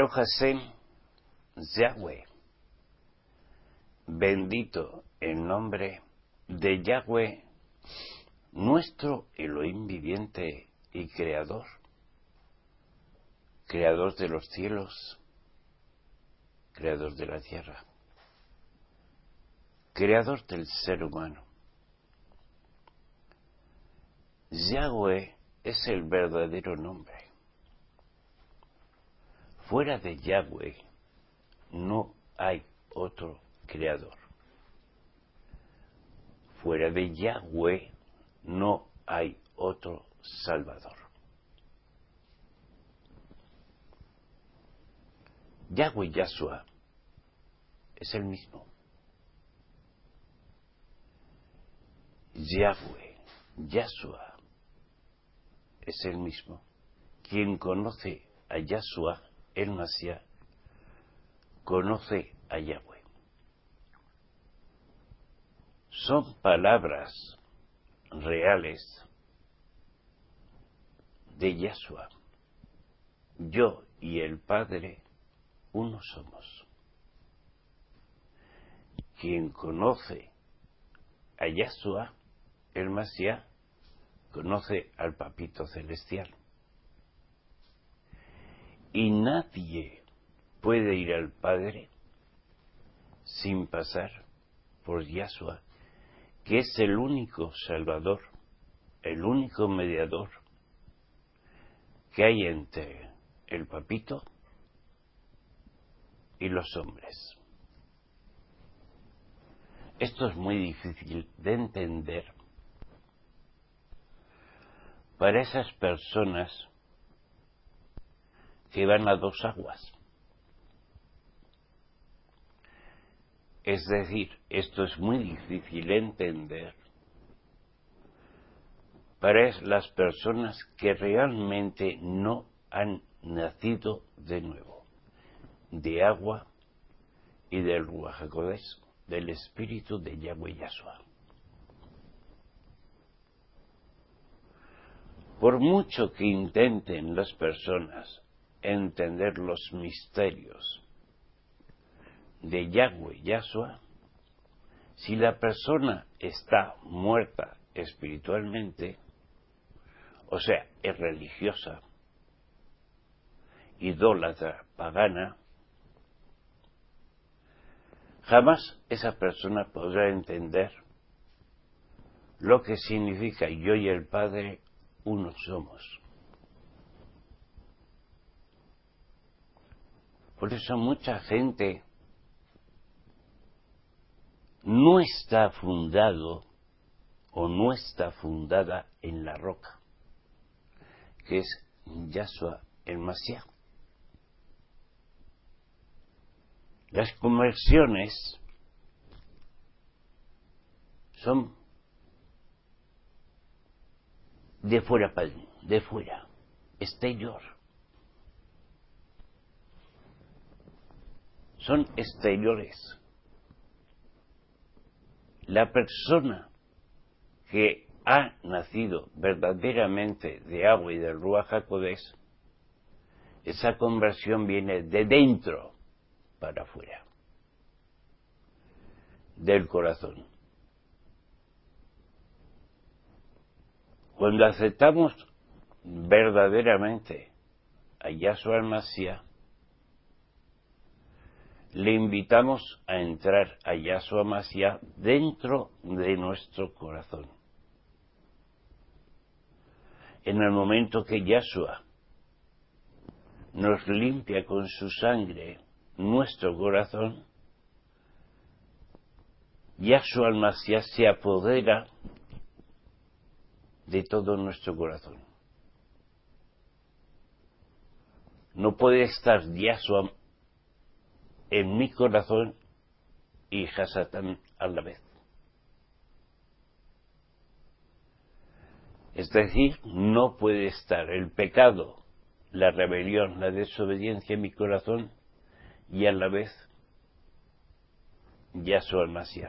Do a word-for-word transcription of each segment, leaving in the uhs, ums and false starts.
Baruch Hashem, Yahweh, bendito el nombre de Yahweh, nuestro Elohim viviente y creador, creador de los cielos, creador de la tierra, creador del ser humano. Yahweh es el verdadero nombre. Fuera de Yahweh no hay otro creador. Fuera de Yahweh no hay otro salvador. Yahweh Yahshua es el mismo. Yahweh Yahshua es el mismo. Quien conoce a Yahshua, el Mashiach, conoce a Yahweh. Son palabras reales de Yahshua. Yo y el Padre uno somos. Quien conoce a Yahshua, el Mashiach, conoce al Papito Celestial. Y nadie puede ir al Padre sin pasar por Yahshua, que es el único Salvador, el único mediador que hay entre el Papito y los hombres. Esto es muy difícil de entender para esas personas que van a dos aguas. Es decir, esto es muy difícil de entender para las personas que realmente no han nacido de nuevo, de agua y del Ruach HaKodesh, del Espíritu de Yahweh Yahshua. Por mucho que intenten las personas entender los misterios de Yahweh Yahshua, si la persona está muerta espiritualmente, o sea, es religiosa, idólatra, pagana, jamás esa persona podrá entender lo que significa yo y el Padre uno somos. Por eso mucha gente no está fundado o no está fundada en la roca, que es Yahshua el Mashiach. Las conversiones son de fuera para de fuera, exterior. Son exteriores. La persona que ha nacido verdaderamente de agua y del Ruach HaKodesh, esa conversión viene de dentro para afuera, del corazón. Cuando aceptamos verdaderamente a Yahshua el Mashiach, le invitamos a entrar a Yahshua Mashiach dentro de nuestro corazón. En el momento que Yahshua nos limpia con su sangre nuestro corazón, Yahshua el Mashiach se apodera de todo nuestro corazón. No puede estar Yahshua en mi corazón y Hasatán a la vez. Es decir, no puede estar el pecado, la rebelión, la desobediencia en mi corazón y a la vez Yahshua el Mashiach.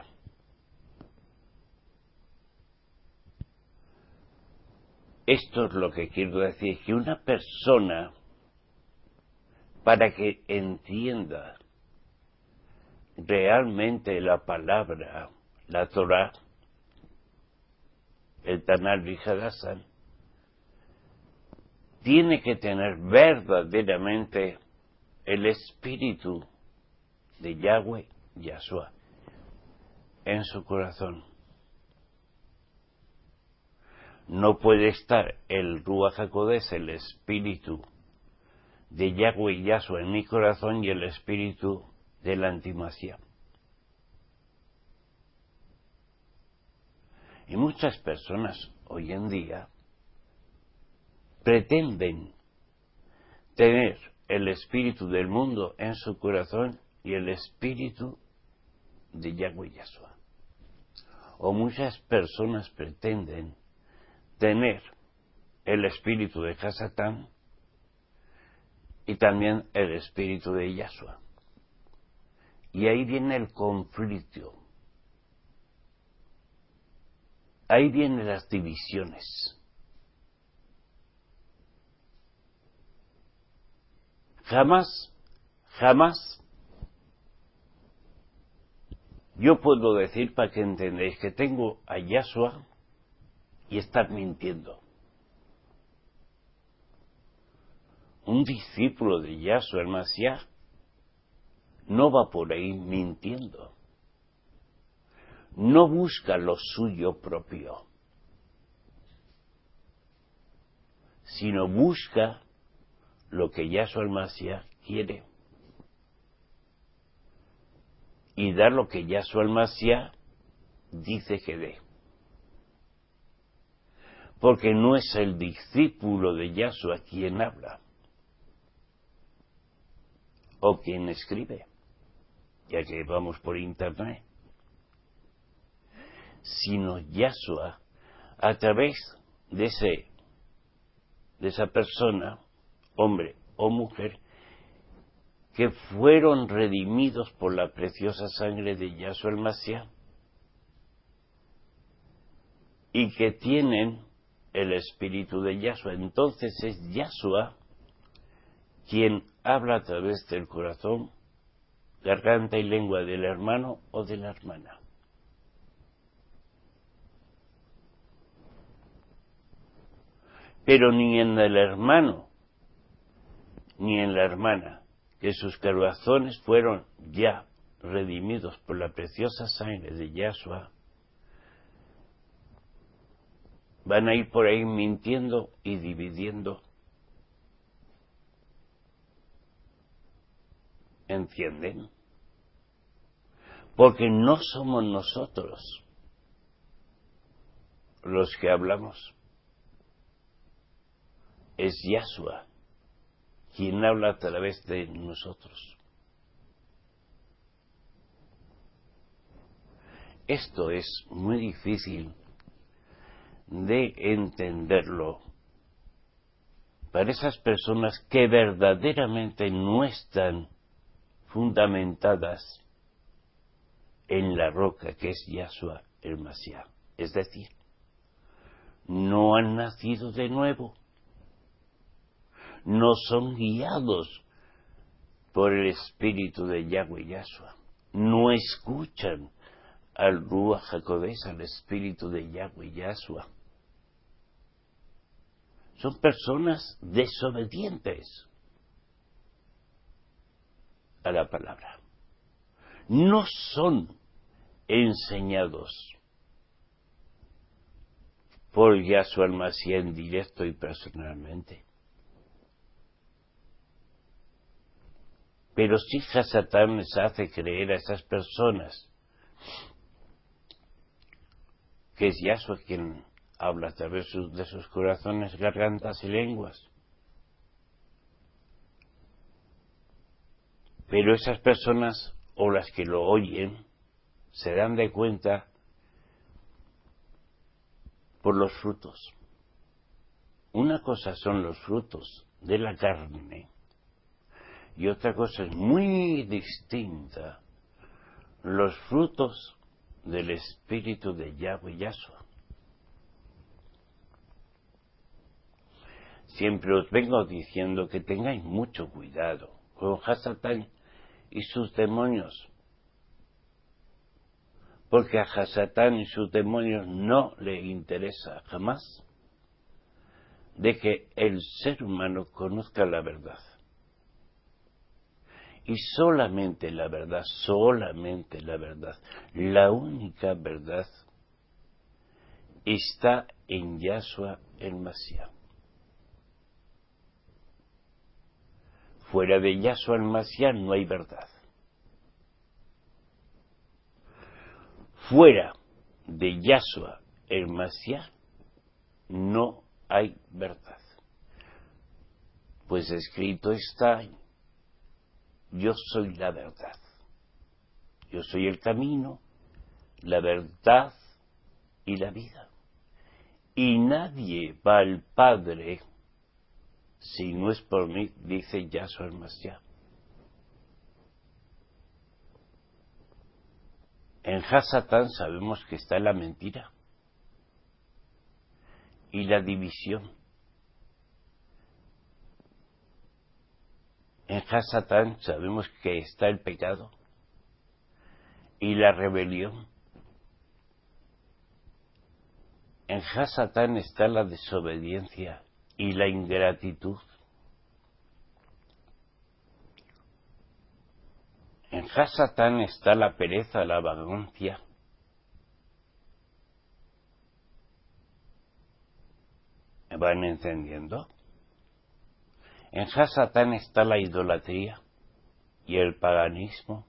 Esto es lo que quiero decir, que una persona para que entienda realmente la palabra, la Torah, el Tanakh Vihadasan, tiene que tener verdaderamente el espíritu de Yahweh, Yahshua, en su corazón. No puede estar el Ruach HaKodesh, el espíritu de Yahweh y Yahshua en mi corazón, y el espíritu de la antimasia. Y muchas personas hoy en día pretenden tener el espíritu del mundo en su corazón y el espíritu de Yahweh y Yahshua. O muchas personas pretenden tener el espíritu de Hasatán y también el espíritu de Yahshua. Y ahí viene el conflicto. Ahí vienen las divisiones. Jamás, jamás yo puedo decir, para que entendáis, que tengo a Yahshua y estar mintiendo. Un discípulo de Yahshua el Mashiach no va por ahí mintiendo. No busca lo suyo propio, sino busca lo que Yahshua el Mashiach quiere. Y da lo que Yahshua el Mashiach dice que dé. Porque no es el discípulo de Yahshua quien habla o quien escribe, ya que vamos por internet, sino Yahshua a través de ese de esa persona, hombre o mujer, que fueron redimidos por la preciosa sangre de Yahshua el Mashiach y que tienen el espíritu de Yahshua. Entonces es Yahshua quien habla a través del corazón, garganta y lengua del hermano o de la hermana. Pero ni en el hermano ni en la hermana, que sus corazones fueron ya redimidos por la preciosa sangre de Yahshua, van a ir por ahí mintiendo y dividiendo. ¿Entienden? Porque no somos nosotros los que hablamos. Es Yahshua quien habla a través de nosotros. Esto es muy difícil de entenderlo para esas personas que verdaderamente no están fundamentadas en la roca que es Yahshua el Mashiach. Es decir, no han nacido de nuevo, no son guiados por el espíritu de Yahweh Yahshua, no escuchan al Ruach HaKodesh, al espíritu de Yahweh Yahshua. Son personas desobedientes a la palabra. No son enseñados por Yahshua el Mashiach en directo y personalmente. Pero si Hasatán les hace creer a esas personas que es Yahshua quien habla a través de sus corazones, gargantas y lenguas. Pero esas personas, o las que lo oyen, se dan de cuenta por los frutos. Una cosa son los frutos de la carne y otra cosa es muy distinta, los frutos del espíritu de Yahweh Yahshua. Siempre os vengo diciendo que tengáis mucho cuidado con Hasatán y sus demonios, porque a Hasatán y sus demonios no le interesa jamás de que el ser humano conozca la verdad. Y solamente la verdad, solamente la verdad, la única verdad está en Yahshua el Mashiach. Fuera de Yahshua el Mashiach no hay verdad. Fuera de Yahshua el Mashiach no hay verdad. Pues escrito está, yo soy la verdad. Yo soy el camino, la verdad y la vida. Y nadie va al Padre si no es por mí, dice Yahshua el Mashiach. En Hasatán sabemos que está la mentira y la división. En Hasatán sabemos que está el pecado y la rebelión. En Hasatán está la desobediencia y la ingratitud. En Hasatán está la pereza, la vagancia. ¿Me van entendiendo? En Hasatán está la idolatría y el paganismo.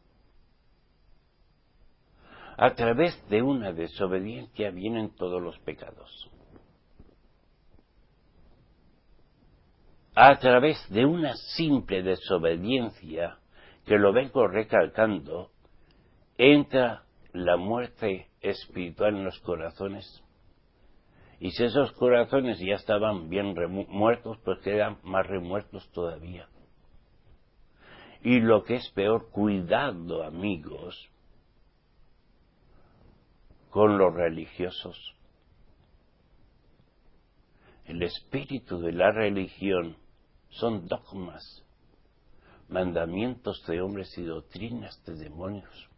A través de una desobediencia vienen todos los pecados. A través de una simple desobediencia, que lo vengo recalcando, entra la muerte espiritual en los corazones. Y si esos corazones ya estaban bien muertos, pues quedan más remuertos todavía. Y lo que es peor, cuidado, amigos, con los religiosos. El espíritu de la religión son dogmas, mandamientos de hombres y doctrinas de demonios.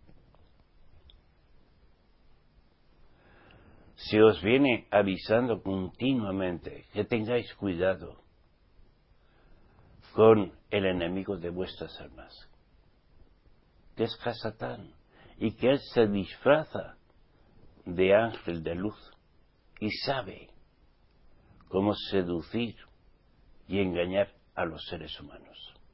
Se os viene avisando continuamente que tengáis cuidado con el enemigo de vuestras almas, que es Hasatán, y que él se disfraza de ángel de luz y sabe cómo seducir y engañar a los seres humanos.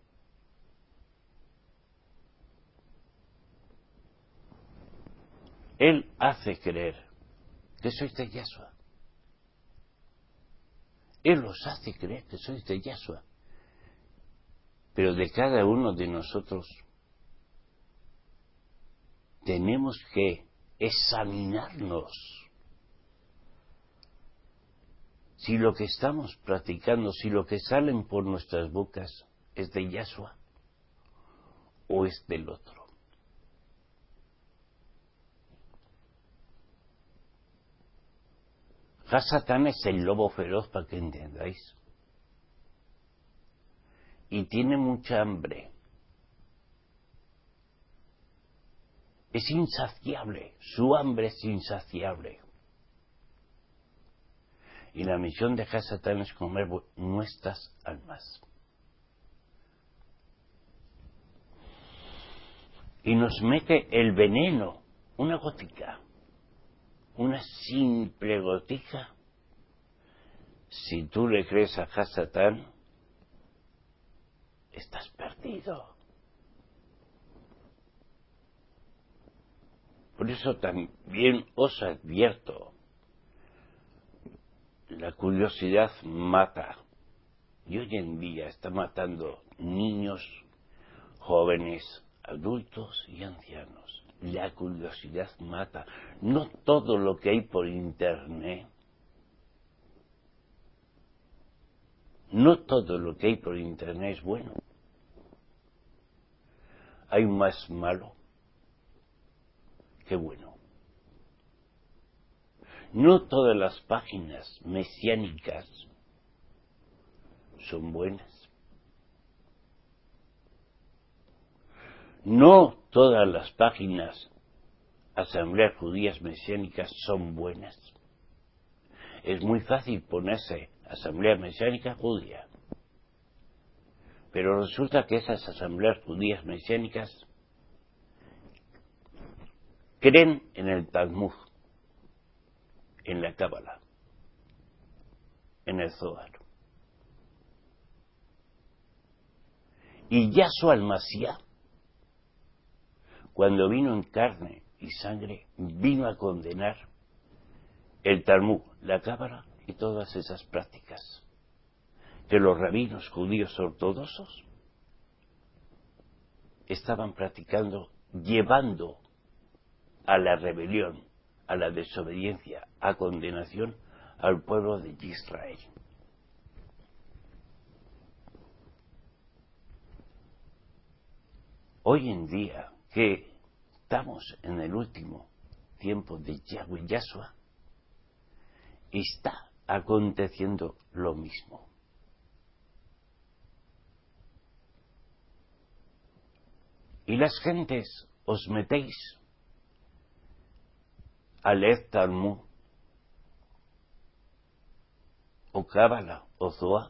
Él hace creer que sois de Yahshua. Él os hace creer que sois de Yahshua. Pero de cada uno de nosotros tenemos que examinarnos si lo que estamos practicando, si lo que salen por nuestras bocas es de Yahshua o es del otro. Hasatán es el lobo feroz, para que entendáis. Y tiene mucha hambre. Es insaciable, su hambre es insaciable. Y la misión de Hasatán es comer nuestras almas. Y nos mete el veneno, una gotica, una simple gotica. Si tú le crees a Hasatán, estás perdido. Por eso también os advierto, la curiosidad mata. Y hoy en día está matando niños, jóvenes, adultos y ancianos. La curiosidad mata. No todo lo que hay por internet, no todo lo que hay por internet es bueno. Hay más malo que bueno. No todas las páginas mesiánicas son buenas. no todas las páginas asambleas judías mesiánicas son buenas. Es muy fácil ponerse asamblea mesiánica judía, pero resulta que esas asambleas judías mesiánicas creen en el Talmud, en la Cábala, en el Zohar. Y Yahshua el Mashiach, cuando vino en carne y sangre, vino a condenar el Talmud, la Cábala y todas esas prácticas que los rabinos judíos ortodoxos estaban practicando, llevando a la rebelión, a la desobediencia, a condenación al pueblo de Israel. Hoy en día, que estamos en el último tiempo de Yahweh Yahshua, está aconteciendo lo mismo. Y las gentes os metéis a leer Talmud, o Cábala, o Zohar,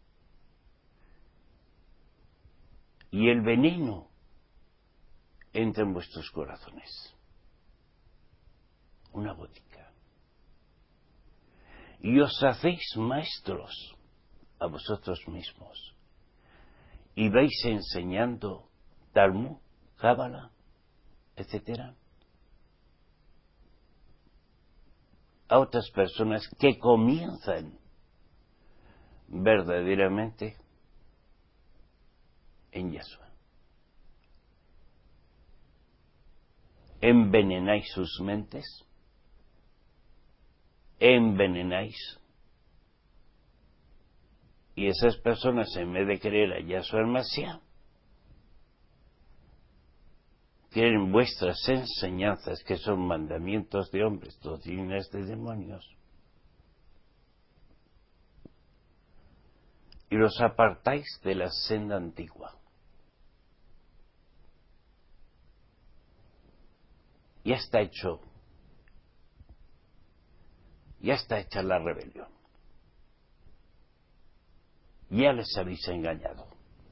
y el veneno entra en vuestros corazones. Una botica. Y os hacéis maestros a vosotros mismos. Y vais enseñando Talmud, Cábala, etcétera, a otras personas que comienzan verdaderamente en Yahshua. Envenenáis sus mentes, envenenáis, y esas personas, en vez de creer a Yahshua el Mashiach, quieren vuestras enseñanzas, que son mandamientos de hombres, doctrinas de demonios, y los apartáis de la senda antigua. Ya está hecho, ya está hecha la rebelión. Ya les habéis engañado.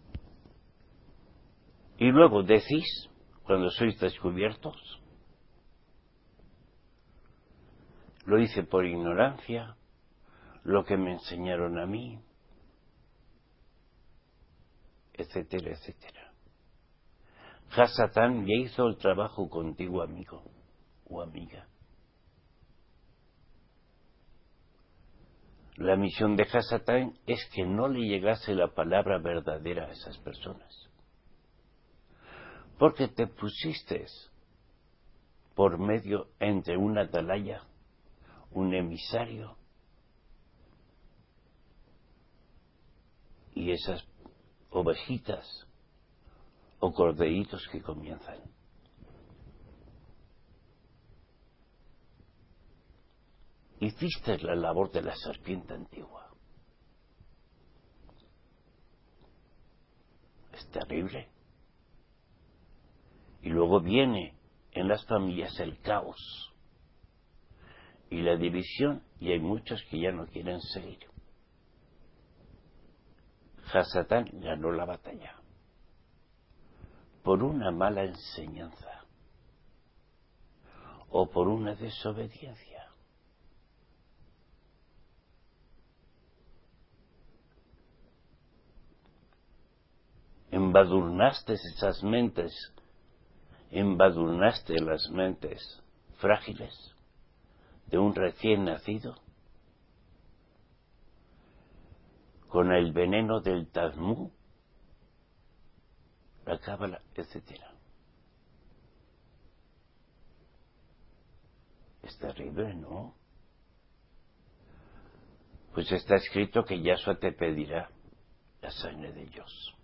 Y luego decís, cuando sois descubiertos, lo hice por ignorancia, lo que me enseñaron a mí, etcétera, etcétera. Hasatán ya hizo el trabajo contigo, amigo o amiga. La misión de Hasatán es que no le llegase la palabra verdadera a esas personas. Porque te pusiste por medio entre una atalaya, un emisario, y esas ovejitas o corderitos que comienzan. Hiciste la labor de la serpiente antigua. Es terrible. Y luego viene en las familias el caos y la división, y hay muchos que ya no quieren seguir. Hasatán ganó la batalla por una mala enseñanza o por una desobediencia. Embadurnaste esas mentes, embadurnaste las mentes frágiles de un recién nacido con el veneno del Talmud, la Cábala, etcétera. Es terrible, ¿no? Pues está escrito que Yahshua te pedirá la sangre de ellos.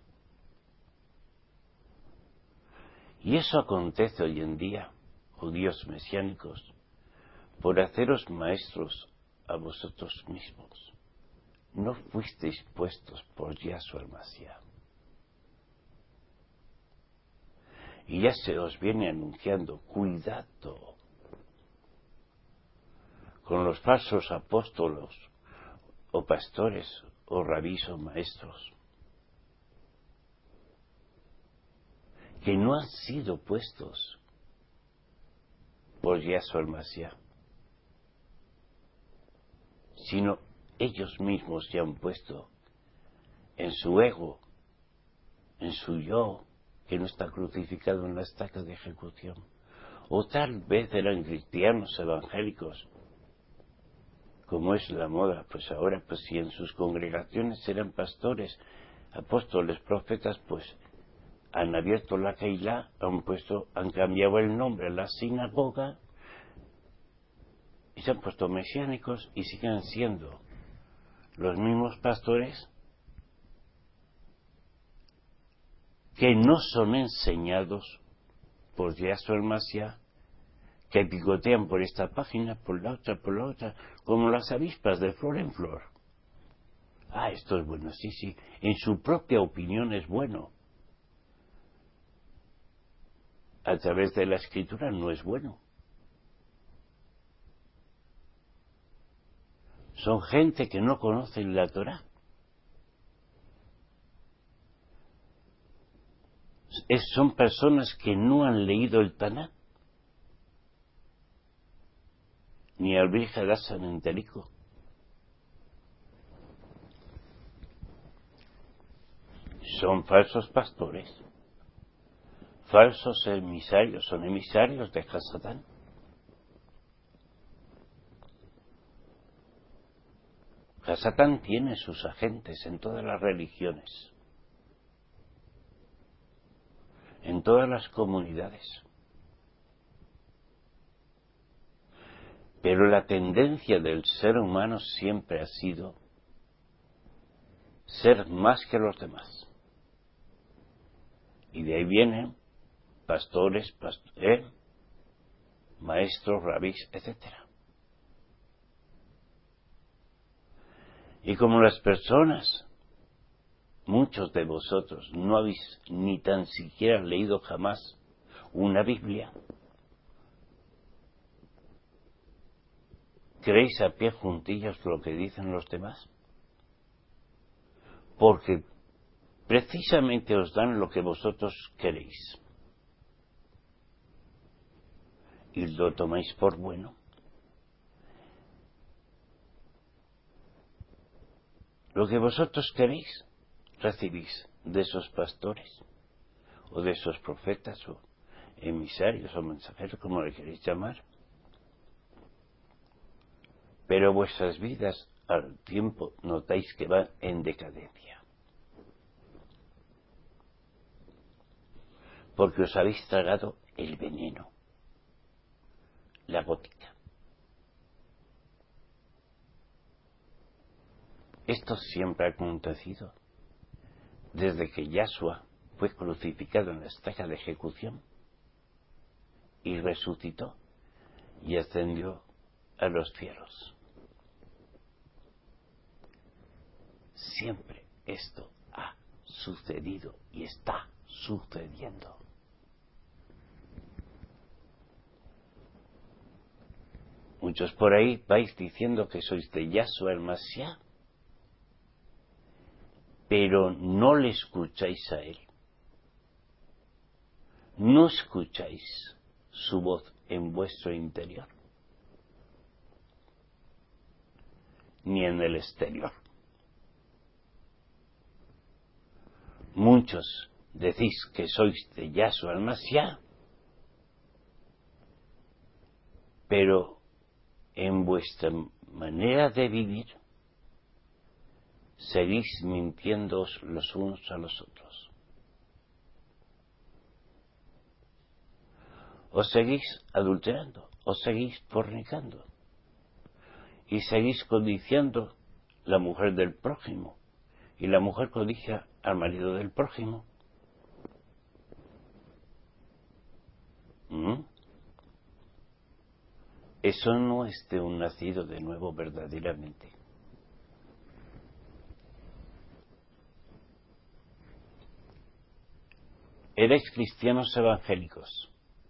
Y eso acontece hoy en día, judíos mesiánicos, por haceros maestros a vosotros mismos. No fuisteis puestos por Yahshua el Mashiach. Y ya se os viene anunciando, cuidado con los falsos apóstolos o pastores o rabís o maestros que no han sido puestos por Yahshua el Mashiach, sino ellos mismos se han puesto en su ego, en su yo, que no está crucificado en la estaca de ejecución. O tal vez eran cristianos evangélicos, como es la moda, pues ahora, pues si en sus congregaciones eran pastores, apóstoles, profetas, pues han abierto la Keilah, han puesto, han cambiado el nombre a la sinagoga y se han puesto mesiánicos y siguen siendo los mismos pastores que no son enseñados por Yahshua el Mashiach, que picotean por esta página, por la otra, por la otra, como las avispas de flor en flor. Ah, esto es bueno, sí, sí, en su propia opinión es bueno. A través de la escritura no es bueno. Son gente que no conoce la Torá. Es, son personas que no han leído el Taná, ni al Virgen Hassan Enterico. Son falsos pastores, falsos emisarios, son emisarios de Hasatán. Hasatán tiene sus agentes en todas las religiones, en todas las comunidades. Pero la tendencia del ser humano siempre ha sido ser más que los demás. Y de ahí vienen pastores, past eh, maestros, rabís, etcétera. Y como las personas, muchos de vosotros, no habéis ni tan siquiera leído jamás una Biblia, ¿creéis a pie juntillas lo que dicen los demás? Porque precisamente os dan lo que vosotros queréis. Y lo tomáis por bueno. Lo que vosotros queréis, recibís de esos pastores, o de esos profetas, o emisarios, o mensajeros, como le queréis llamar. Pero vuestras vidas al tiempo notáis que van en decadencia. Porque os habéis tragado el veneno, la gótica. Esto siempre ha acontecido desde que Yahshua fue crucificado en la estaca de ejecución y resucitó y ascendió a los cielos. Siempre esto ha sucedido y está sucediendo. Muchos por ahí vais diciendo que sois de Yahshua el Mashiach, pero no le escucháis a él. No escucháis su voz en vuestro interior, ni en el exterior. Muchos decís que sois de Yahshua el Mashiach, pero en vuestra manera de vivir seguís mintiéndoos los unos a los otros. Os seguís adulterando, os seguís fornicando y seguís codiciando la mujer del prójimo, y la mujer codicia al marido del prójimo. ¿Mm? Eso no es de un nacido de nuevo verdaderamente. erais cristianos evangélicos,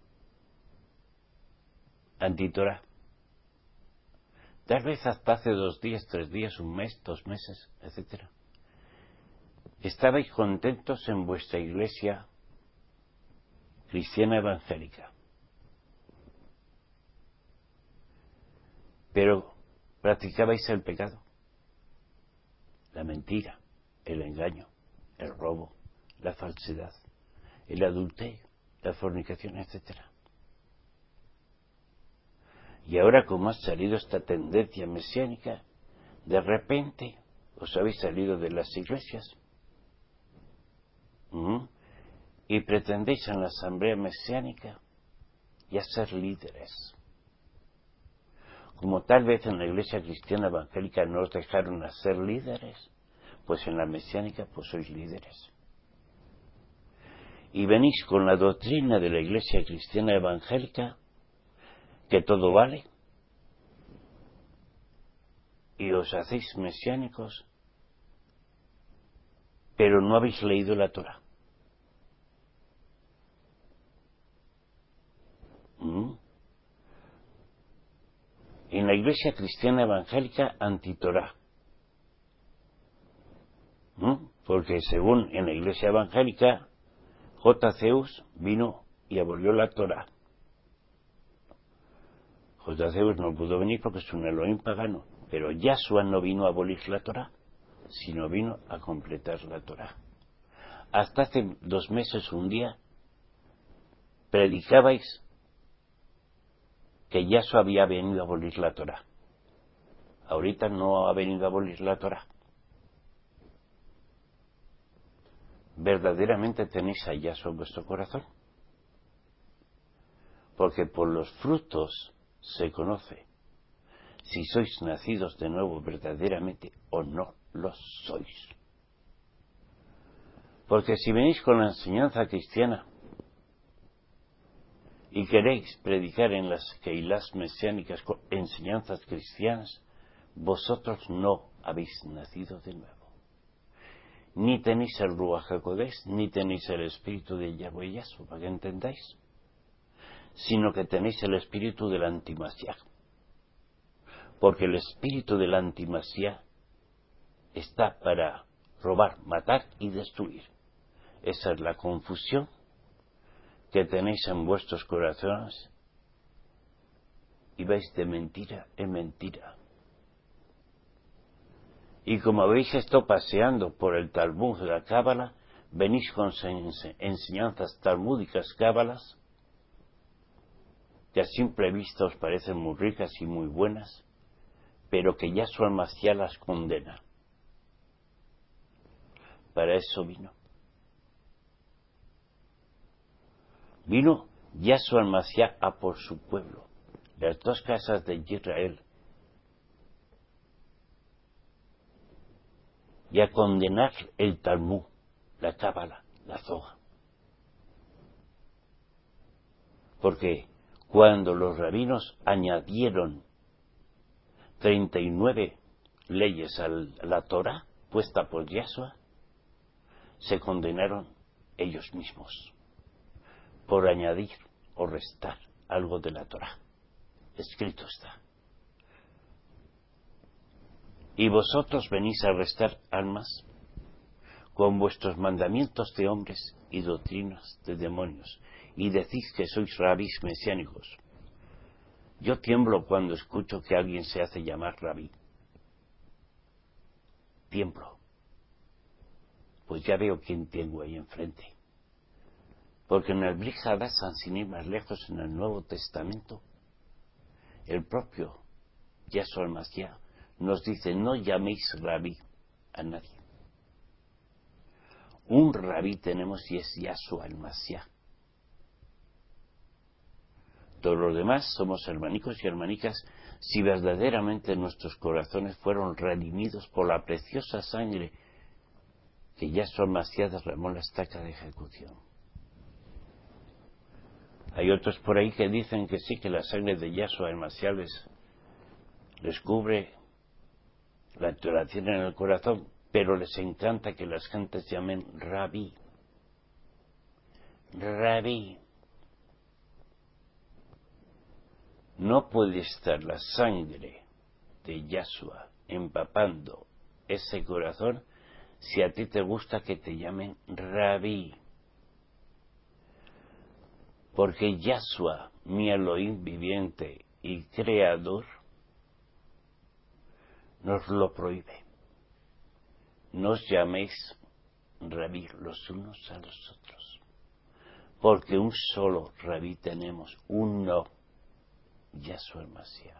antitorá. Tal vez hasta hace dos días, tres días, un mes, dos meses, etcétera. Estabais contentos en vuestra iglesia cristiana evangélica. Pero practicabais el pecado, la mentira, el engaño, el robo, la falsedad, el adulterio, la fornicación, etcétera. Y ahora, como ha salido esta tendencia mesiánica, de repente os habéis salido de las iglesias ¿Mm? y pretendéis en la asamblea mesiánica ya ser líderes. Como tal vez en la iglesia cristiana evangélica no os dejaron a ser líderes, pues en la mesiánica pues sois líderes. Y venís con la doctrina de la iglesia cristiana evangélica, que todo vale, y os hacéis mesiánicos, pero no habéis leído la Torá. ¿Mm? En la iglesia cristiana evangélica antitorá. ¿Mm? Porque según en la iglesia evangélica, J. Zeus vino y abolió la Torá. J. Zeus no pudo venir porque es un Elohim pagano, pero Yahshua no vino a abolir la Torá, sino vino a completar la Torá. Hasta hace dos meses, un día, predicabais que Yahshua había venido a abolir la Torá. Ahorita no ha venido a abolir la Torá. ¿Verdaderamente tenéis a Yahshua en vuestro corazón? Porque por los frutos se conoce si sois nacidos de nuevo verdaderamente o no lo sois. Porque si venís con la enseñanza cristiana y queréis predicar en las Keilas mesiánicas con enseñanzas cristianas, vosotros no habéis nacido de nuevo. Ni tenéis el Ruach HaKodesh, ni tenéis el espíritu de Yahweh Yahshua, para que entendáis, sino que tenéis el espíritu del antimasiá. Porque el espíritu del antimasiá está para robar, matar y destruir. Esa es la confusión que tenéis en vuestros corazones y vais de mentira en mentira. Y como habéis estado paseando por el Talmud de la Cábala, venís con enseñanzas talmúdicas cábalas que a simple vista os parecen muy ricas y muy buenas, pero que Yahshua Mashiach las condena. Para eso vino. Vino Yahshua Mashiach a por su pueblo, las dos casas de Israel, y a condenar el Talmud, la Cábala, la Zohar. Porque cuando los rabinos añadieron treinta y nueve leyes a la Torá puesta por Yahshua, se condenaron ellos mismos por añadir o restar algo de la Torá. Escrito está. Y vosotros venís a restar almas con vuestros mandamientos de hombres y doctrinas de demonios, y decís que sois rabís mesiánicos. Yo tiemblo cuando escucho que alguien se hace llamar rabí. Tiemblo. Pues ya veo quién tengo ahí enfrente. Porque en el Brit Hadashah, sin ir más lejos, en el Nuevo Testamento, el propio Yahshua Mashiach nos dice: no llaméis rabí a nadie. Un rabí tenemos y es Yahshua el Mashiach. Todos los demás somos hermanicos y hermanicas si verdaderamente nuestros corazones fueron redimidos por la preciosa sangre que Yahshua Mashiach derramó en la estaca de ejecución. Hay otros por ahí que dicen que sí, que la sangre de Yahshua el Mashiach les, les cubre la entolación en el corazón, pero les encanta que las gentes llamen rabí. Rabí. No puede estar la sangre de Yahshua empapando ese corazón si a ti te gusta que te llamen Rabí. Porque Yahshua, mi Elohim viviente y creador, nos lo prohíbe. No os llaméis Rabí los unos a los otros, porque un solo Rabí tenemos, uno, Yahshua el Mashiach.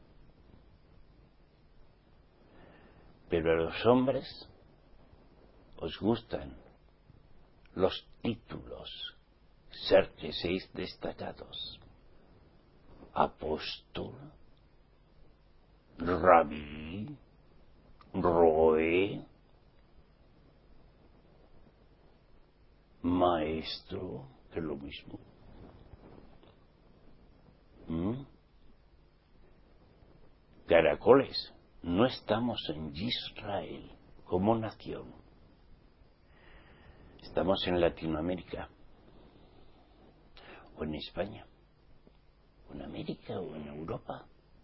Pero a los hombres os gustan los títulos, ser que seáis destacados, apóstol, rabí, roe, maestro, que es lo mismo. ¿Mm? Caracoles, no estamos en Israel como nación. Estamos en Latinoamérica, o en España, o en América, o en Europa.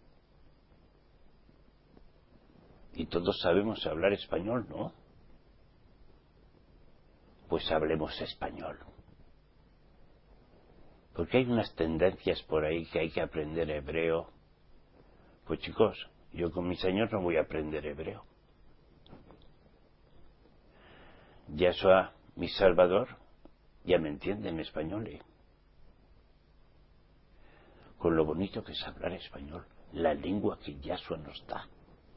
Y todos sabemos hablar español, ¿no? Pues hablemos español. Porque hay unas tendencias por ahí que hay que aprender hebreo. Pues chicos, yo con mis años no voy a aprender hebreo. Yahshua, mi Salvador, ya me entiende en español, ¿eh? Con lo bonito que es hablar español, la lengua que Yahshua nos da.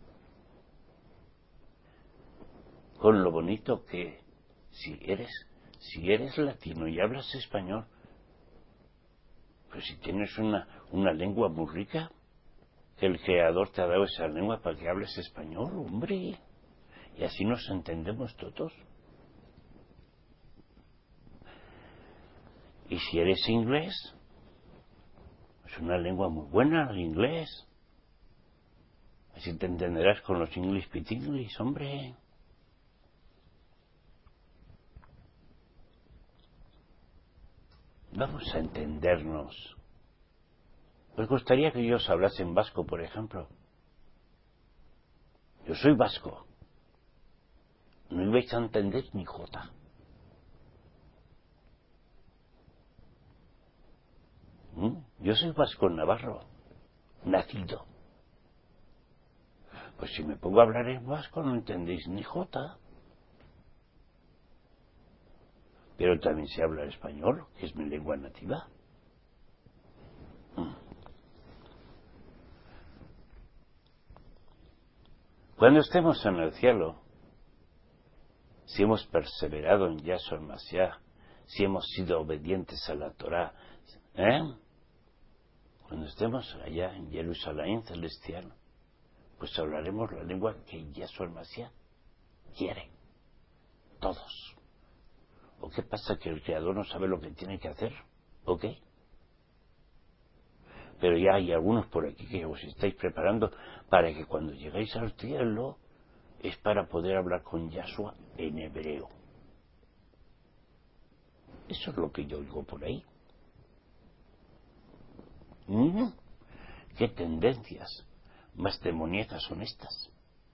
Con lo bonito que si eres, si eres latino y hablas español, pues si tienes una, una lengua muy rica, que el Creador te ha dado esa lengua para que hables español, hombre, y así nos entendemos todos. Y si eres inglés, es una lengua muy buena el inglés. Así te entenderás con los English pitinglis, hombre. Vamos a entendernos. ¿Os gustaría que yo os hablase en vasco, por ejemplo? Yo soy vasco. No ibais a entender ni jota. ¿Mm? Yo soy vasco navarro, nacido. Pues si me pongo a hablar en vasco no entendéis ni jota. Pero también sé hablar español, que es mi lengua nativa. ¿Mm? Cuando estemos en el cielo, si hemos perseverado en Yahshua el Mashiach, si hemos sido obedientes a la Torá, ¿eh? Cuando estemos allá en Jerusalén celestial, pues hablaremos la lengua que Yahshua el Mashiach quiere. Todos. ¿O qué pasa? ¿Que el Creador no sabe lo que tiene que hacer? ¿O qué? Pero ya hay algunos por aquí que os estáis preparando para que cuando lleguéis al cielo es para poder hablar con Yahshua en hebreo. Eso es lo que yo oigo por ahí. ¿Mm? ¿Qué tendencias más demoníacas son estas?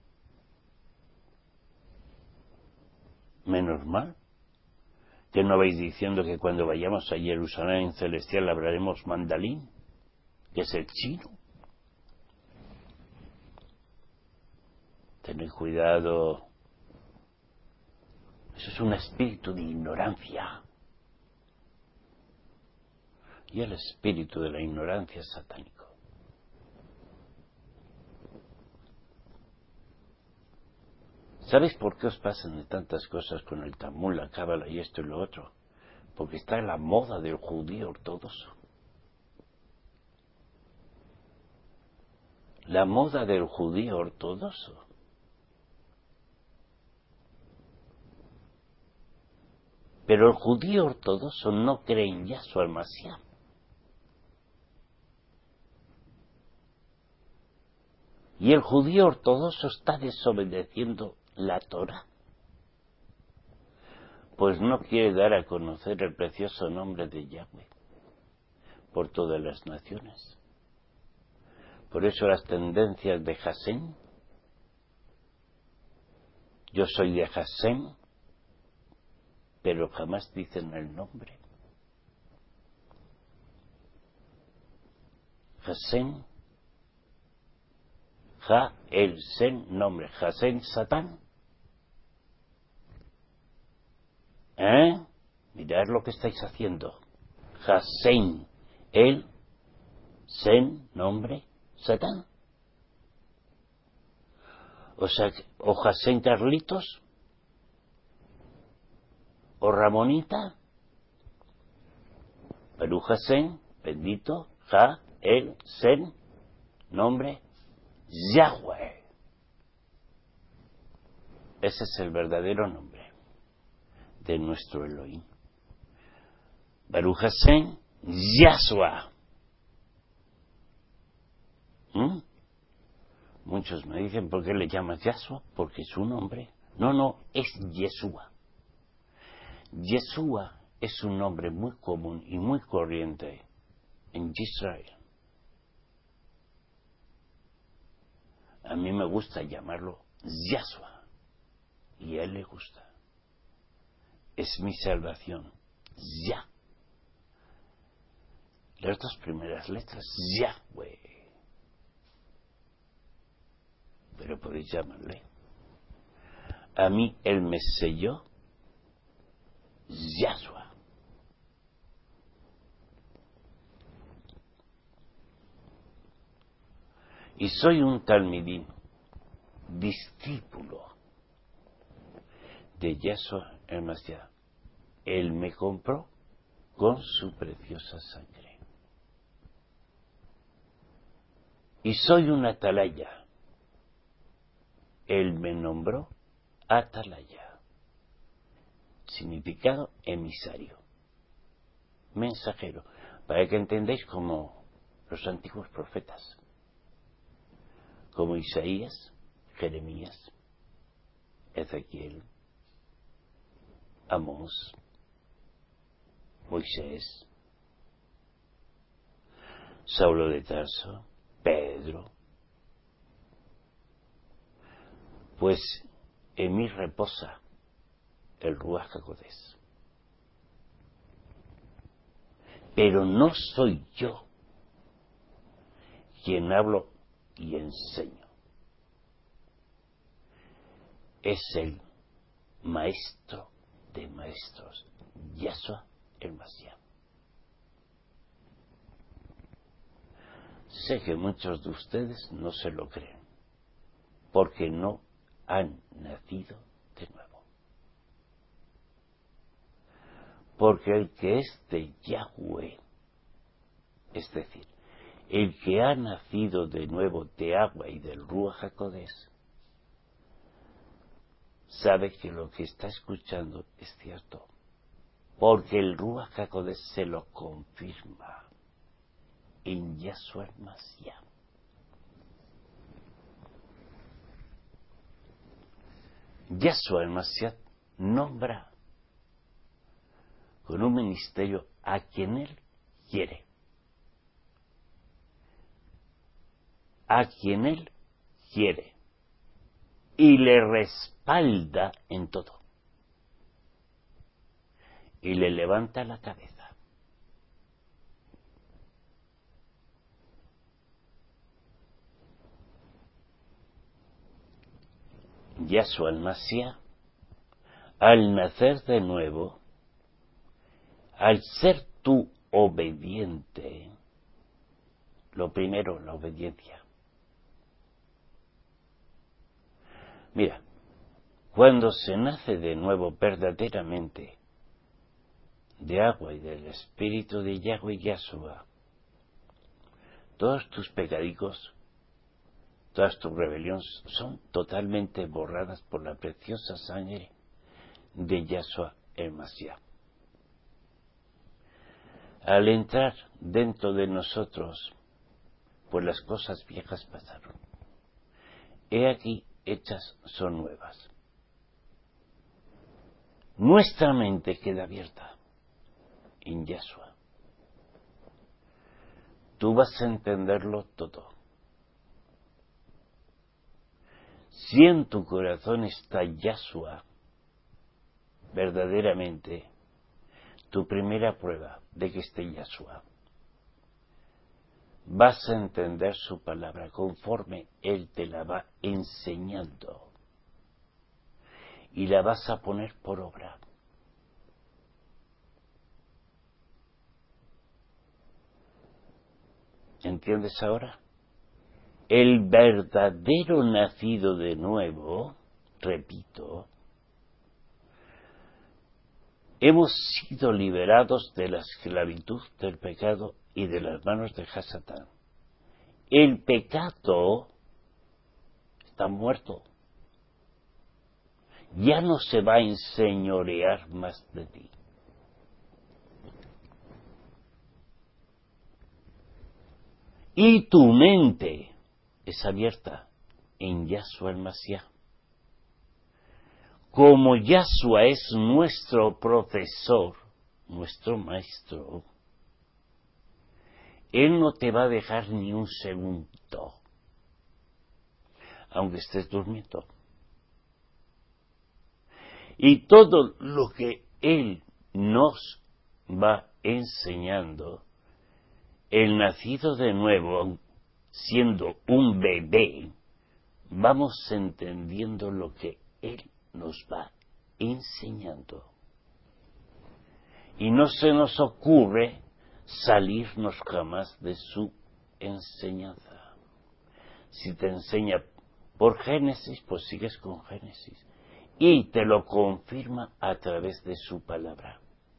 Menos mal que no vais diciendo que cuando vayamos a Jerusalén celestial hablaremos mandarín, que es el chino. Tened cuidado. Eso es un espíritu de ignorancia. Y el espíritu de la ignorancia es satánico. ¿Sabéis por qué os pasan de tantas cosas con el Talmud, la Cábala y esto y lo otro? Porque está en la moda del judío ortodoxo. La moda del judío ortodoxo. Pero el judío ortodoxo no cree en Yahshua el Mashiach. Y el judío ortodoxo está desobedeciendo la Torah. pues no quiere dar a conocer el precioso nombre de Yahweh por todas las naciones. Por eso las tendencias de Hashem, yo soy de Hashem, pero jamás dicen el nombre. Hashem, Ja, el Sen, nombre, Hashem, Satán. ¿Eh? Mirad lo que estáis haciendo. Hashem, el Sen, nombre, Satán. O sea, o Hashem Carlitos, o Ramonita, pero Hashem, bendito, Ja, el Sen, nombre, Yahweh. Ese es el verdadero nombre de nuestro Elohim. Baruch Hashem, Yahshua. ¿Mm? Muchos me dicen, ¿por qué le llamas Yahshua? Porque es su nombre. No, no, es Yeshua. Yeshua es un nombre muy común y muy corriente en Israel. A mí me gusta llamarlo Yahshua y a él le gusta. Es mi salvación. Ya. Las dos primeras letras, Yahweh. Pero podéis llamarle. A mí él me selló Yahshua. Y soy un talmidín, discípulo de Yahshua el Mashiach. Él me compró con su preciosa sangre. Y soy un atalaya. Él me nombró atalaya. Significado emisario. Mensajero. Para que entendáis como los antiguos profetas. Como Isaías, Jeremías, Ezequiel, Amós, Moisés, Saulo de Tarso, Pedro. Pues en mí reposa el Ruach HaKodesh. Pero no soy yo quien hablo y enseño. Es el maestro de maestros, Yahshua el Mashiach. Sé que muchos de ustedes no se lo creen, porque no han nacido de nuevo. Porque el que es de Yahweh, es decir, el que ha nacido de nuevo de agua y del Ruach HaKodesh, sabe que lo que está escuchando es cierto, porque el Ruach HaKodesh se lo confirma en Yahshua el Mashiach. Yahshua el Mashiach nombra con un ministerio a quien él quiere, a quien él quiere, y le respalda en todo, y le levanta la cabeza. Yahshua el Mashiach, al nacer de nuevo, al ser tú obediente, lo primero, la obediencia. Mira, cuando se nace de nuevo verdaderamente de agua y del Espíritu de Yahweh y Yahshua, todos tus pecadicos, todas tus rebeliones son totalmente borradas por la preciosa sangre de Yahshua el Mashiach. Al entrar dentro de nosotros, pues las cosas viejas pasaron. He aquí, hechas son nuevas. nuestra mente queda abierta en Yahshua. Tú vas a entenderlo todo. Si en tu corazón está Yahshua, verdaderamente, tu primera prueba de que esté Yahshua, vas a entender su palabra conforme Él te la va enseñando y la vas a poner por obra. ¿Entiendes ahora? El verdadero nacido de nuevo, repito, hemos sido liberados de la esclavitud del pecado y de las manos de Hasatán. El pecado está muerto. Ya no se va a enseñorear más de ti. Y tu mente es abierta en Yahshua el Mashiach. Como Yahshua es nuestro profesor, nuestro maestro, Él no te va a dejar ni un segundo, aunque estés durmiendo. Y todo lo que Él nos va enseñando, el nacido de nuevo, siendo un bebé, vamos entendiendo lo que Él nos va enseñando. Y no se nos ocurre salirnos jamás de su enseñanza. Si te enseña por Génesis, pues sigues con Génesis. Y te lo confirma a través de su palabra.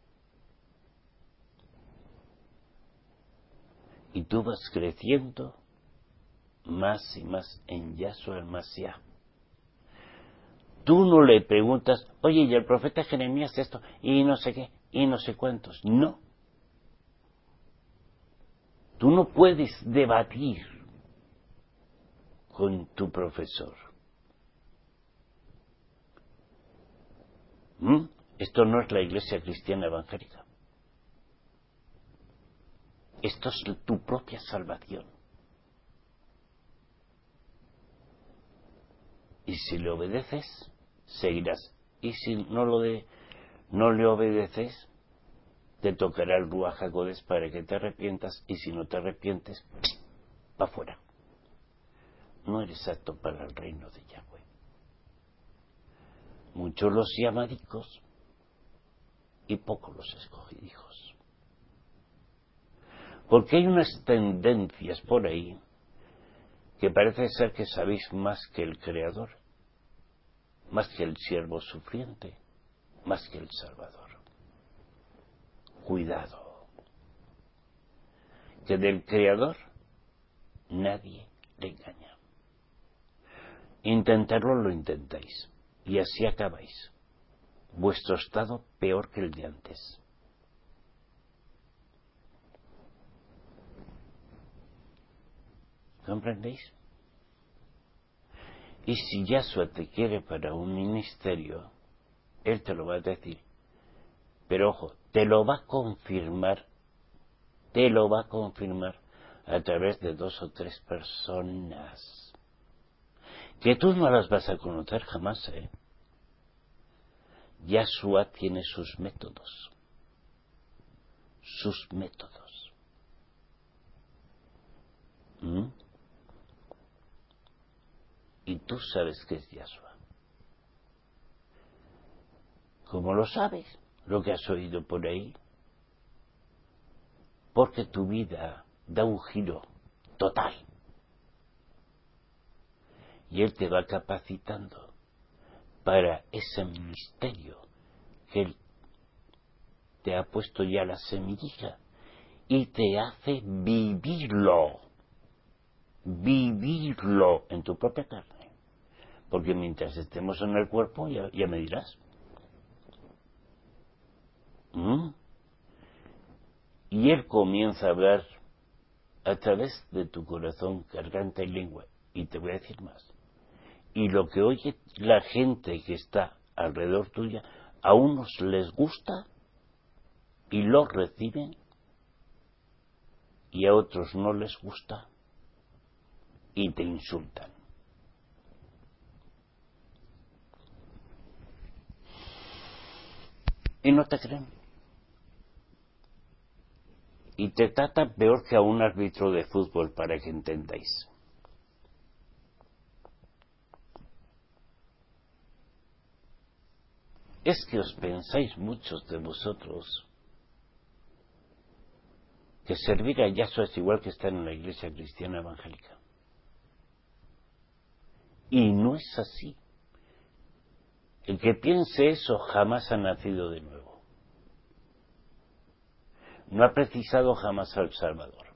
Y tú vas creciendo más y más en Yahshua el Mashiach. Tú no le preguntas, oye, y el profeta Jeremías esto, y no sé qué, y no sé cuántos. No. Tú no puedes debatir con tu profesor. ¿Mm? Esto no es la iglesia cristiana evangélica. Esto es tu propia salvación. Y si le obedeces, seguirás. Y si no, lo de, no le obedeces, te tocará el Ruach HaKodesh para que te arrepientas. Y si no te arrepientes, va fuera. No eres apto para el reino de Yahweh. Muchos los llamadicos y pocos los escogidijos. Porque hay unas tendencias por ahí que parece ser que sabéis más que el Creador, más que el siervo sufriente, más que el Salvador. Cuidado, que del Creador nadie le engaña. Intentarlo lo intentáis, y así acabáis. Vuestro estado peor que el de antes. ¿Comprendéis? Y si Yahshua te quiere para un ministerio, Él te lo va a decir. Pero ojo, te lo va a confirmar, te lo va a confirmar a través de dos o tres personas. Que tú no las vas a conocer jamás, ¿eh? Yahshua tiene sus métodos. Sus métodos. ¿Mm? Y tú sabes que es Yahshua. ¿Cómo lo sabes? Lo que has oído por ahí. Porque tu vida da un giro total. Y Él te va capacitando para ese ministerio que Él te ha puesto ya la semillita y te hace vivirlo. Vivirlo en tu propia carne. Porque mientras estemos en el cuerpo, ya, ya me dirás. ¿Mm? Y Él comienza a hablar a través de tu corazón, garganta y lengua. Y te voy a decir más. Y lo que oye la gente que está alrededor tuya, a unos les gusta y lo reciben, y a otros no les gusta y te insultan. Y no te creen. Y te tratan peor que a un árbitro de fútbol, para que entendáis. Es que os pensáis muchos de vosotros que servir a Yahshua es igual que estar en la iglesia cristiana evangélica. Y no es así. El que piense eso jamás ha nacido de nuevo. No ha precisado jamás al Salvador.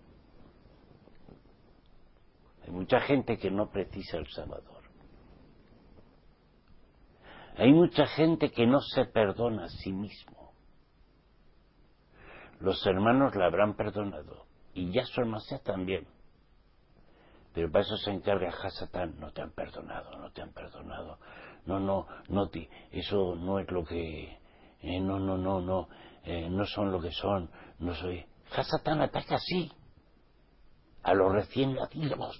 Hay mucha gente que no precisa al Salvador. Hay mucha gente que no se perdona a sí mismo. Los hermanos la habrán perdonado, y Yahshua Mashiach también. Pero para eso se encarga Hasatán. No te han perdonado, no te han perdonado. No, no, no, ti, eso no es lo que... Eh, no, no, no, no, eh, no son lo que son. No soy... Hasatán ataca así a los recién nacidos.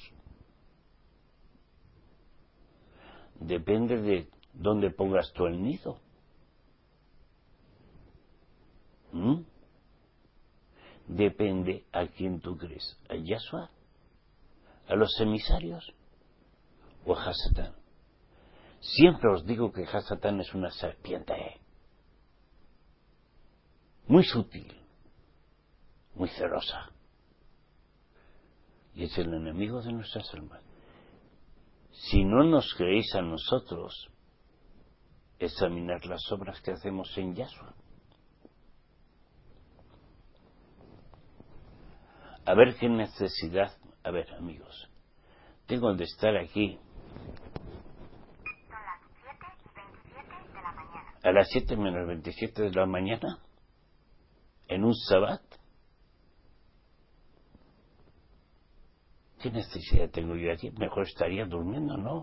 Depende de dónde pongas tú el nido. ¿Mm? Depende a quién tú crees. ¿A Yahshua? ¿A los emisarios? ¿O a Hasatán? Siempre os digo que Hasatán es una serpiente. ¿eh? Muy sutil. Muy celosa. Y es el enemigo de nuestras almas. Si no nos creéis a nosotros, examinar las obras que hacemos en Yahshua. A ver qué necesidad... A ver, amigos, tengo de estar aquí a las siete menos veintisiete de la mañana, en un sabbat. ¿Qué necesidad tengo yo aquí? Mejor estaría durmiendo, ¿no?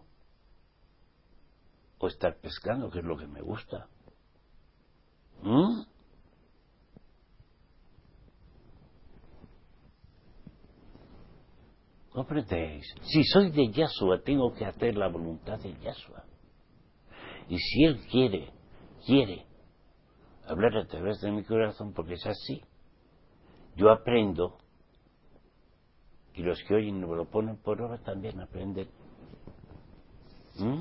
O estar pescando, que es lo que me gusta. ¿Mm? ¿Comprendéis? Si soy de Yahshua, tengo que hacer la voluntad de Yahshua. Y si Él quiere, quiere hablar a través de mi corazón, porque es así, yo aprendo, y los que oyen y me lo ponen por obra también aprenden. ¿Mm?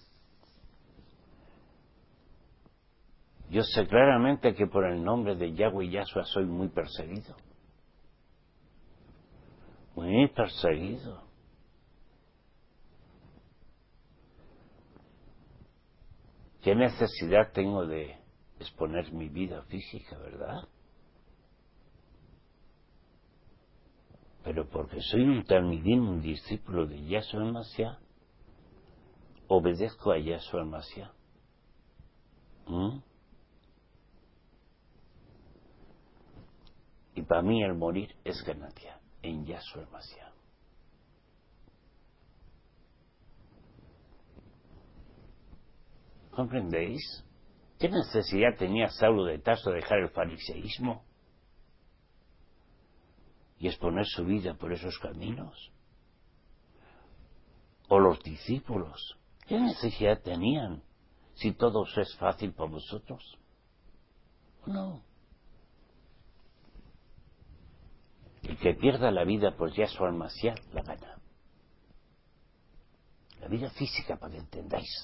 Yo sé claramente que por el nombre de Yahweh y Yahshua soy muy perseguido. Muy perseguido. ¿Qué necesidad tengo de exponer mi vida física, verdad? Pero porque soy un talmidín, un discípulo de Yahshua el Mashiach, obedezco a Yahshua el Mashiach. ¿Mm? Y para mí el morir es ganancia en Yahshua el Mashiach. ¿Comprendéis? ¿Qué necesidad tenía Saulo de Tarso de dejar el fariseísmo y exponer su vida por esos caminos? ¿O los discípulos? ¿Qué necesidad tenían si todo os es fácil para vosotros? No. El que pierda la vida por Yahshua el Mashiach la gana. La vida física, para que entendáis.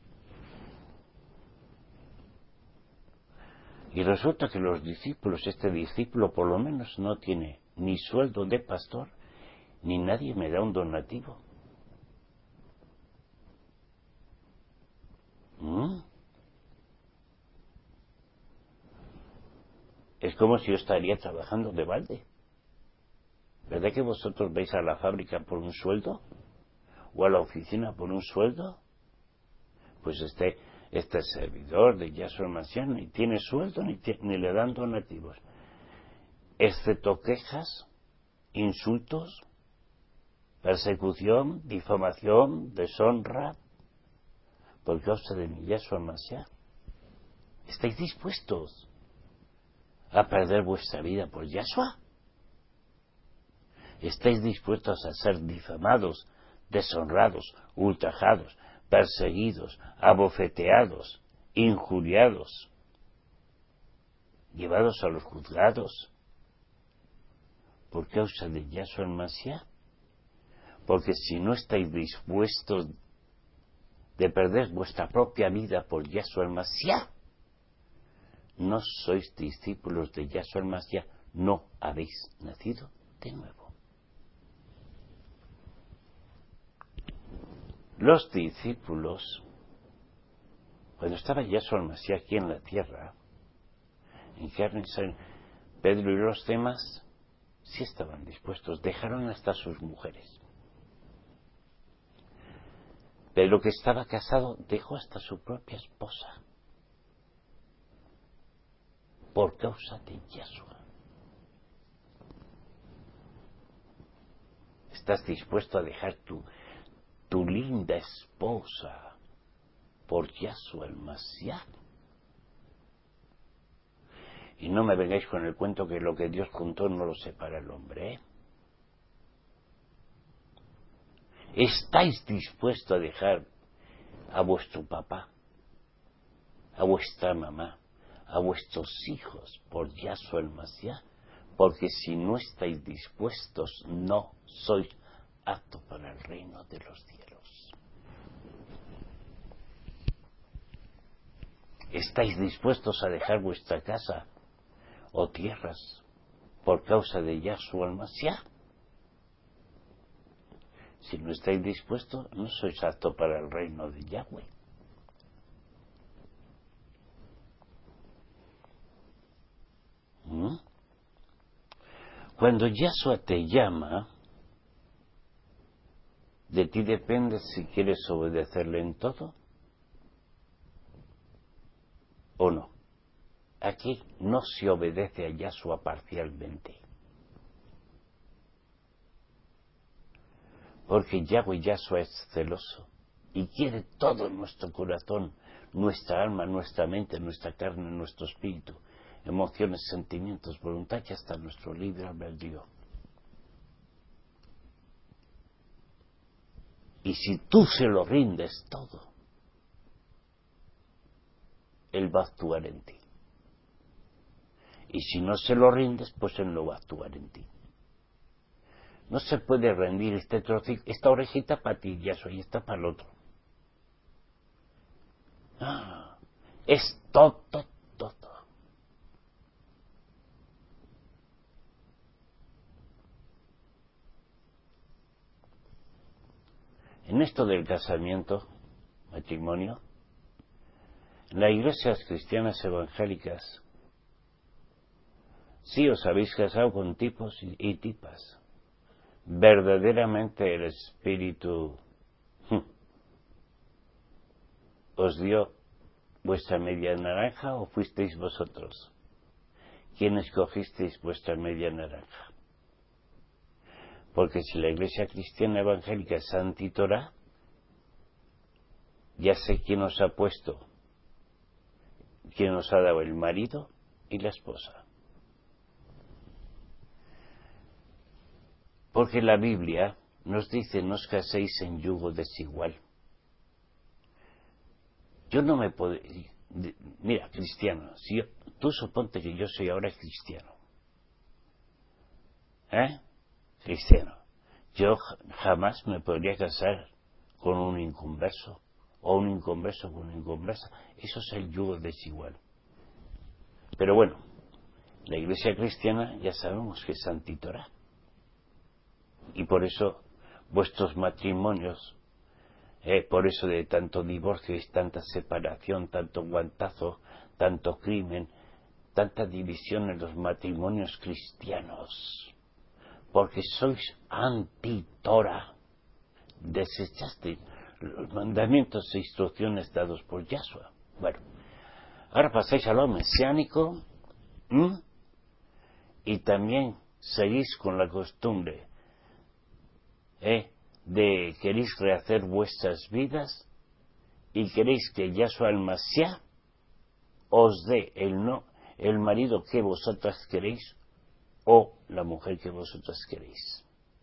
Y resulta que los discípulos, este discípulo por lo menos no tiene ni sueldo de pastor, ni nadie me da un donativo. ¿Mm? Es como si yo estaría trabajando de balde. ¿Verdad que vosotros vais a la fábrica por un sueldo? ¿O a la oficina por un sueldo? Pues este, este servidor de Yahshua Mashiach ni tiene sueldo ni, ni le dan donativos. Excepto quejas, insultos, persecución, difamación, deshonra, por causa de mi Yahshua Mashiach. ¿Estáis dispuestos a perder vuestra vida por Yahshua? ¿Estáis dispuestos a ser difamados, deshonrados, ultrajados, perseguidos, abofeteados, injuriados, llevados a los juzgados por causa de Yahshua el Mashiach? Porque si no estáis dispuestos de perder vuestra propia vida por Yahshua el Mashiach, no sois discípulos de Yahshua el Mashiach, no habéis nacido de nuevo. Los discípulos, cuando estaba Yahshua el Mashiach aquí en la tierra, en carne y sangre, Pedro y los demás sí estaban dispuestos, dejaron hasta sus mujeres. Pedro, que estaba casado, dejó hasta su propia esposa por causa de Yahshua. ¿Estás dispuesto a dejar tu, tu linda esposa por Yahshua el Mashiach? Y no me vengáis con el cuento que lo que Dios juntó no lo separa el hombre, ¿eh? ¿Estáis dispuestos a dejar a vuestro papá, a vuestra mamá, a vuestros hijos por Yahshua el Mashiach? Porque si no estáis dispuestos, no sois aptos para el reino de los cielos. ¿Estáis dispuestos a dejar vuestra casa o tierras por causa de Yahshua el Mashiach? Si no estáis dispuestos, no sois aptos para el reino de Yahweh. ¿Mm? Cuando Yahshua te llama, de ti depende si quieres obedecerle en todo o no. Aquí no se obedece a Yahshua parcialmente. Porque Yahweh Yahshua es celoso y quiere todo en nuestro corazón, nuestra alma, nuestra mente, nuestra carne, nuestro espíritu, emociones, sentimientos, voluntad y hasta nuestro libre albedrío. Y si tú se lo rindes todo, Él va a actuar en ti. Y si no se lo rindes, pues Él no va a actuar en ti. No se puede rendir este trocito, esta orejita para ti, ya soy, esta para el otro. Ah, es todo, todo. En esto del casamiento, matrimonio, en las iglesias cristianas evangélicas, sí os habéis casado con tipos y, y tipas. Verdaderamente el Espíritu hm, os dio vuestra media naranja o fuisteis vosotros quien escogisteis vuestra media naranja. Porque si la iglesia cristiana evangélica es antitorá, ya sé quién os ha puesto, quién os ha dado el marido y la esposa. Porque la Biblia nos dice, no os caséis en yugo desigual. Yo no me puedo... Mira, cristiano, si yo, tú suponte que yo soy ahora cristiano. ¿Eh? Cristiano. Yo jamás me podría casar con un inconverso, o un inconverso con una inconversa. Eso es el yugo desigual. Pero bueno, la iglesia cristiana ya sabemos que es antitorá. Y por eso vuestros matrimonios, eh, por eso de tanto divorcio y tanta separación, tanto guantazo, tanto crimen, tanta división en los matrimonios cristianos, porque sois anti-Torah, desechasteis los mandamientos e instrucciones dados por Yahshua. Bueno, ahora pasáis a lo mesiánico, ¿m? Y también seguís con la costumbre ¿Eh? de queréis rehacer vuestras vidas y queréis que Yahshua el Mashiach os dé el no, el marido que vosotras queréis o la mujer que vosotras queréis.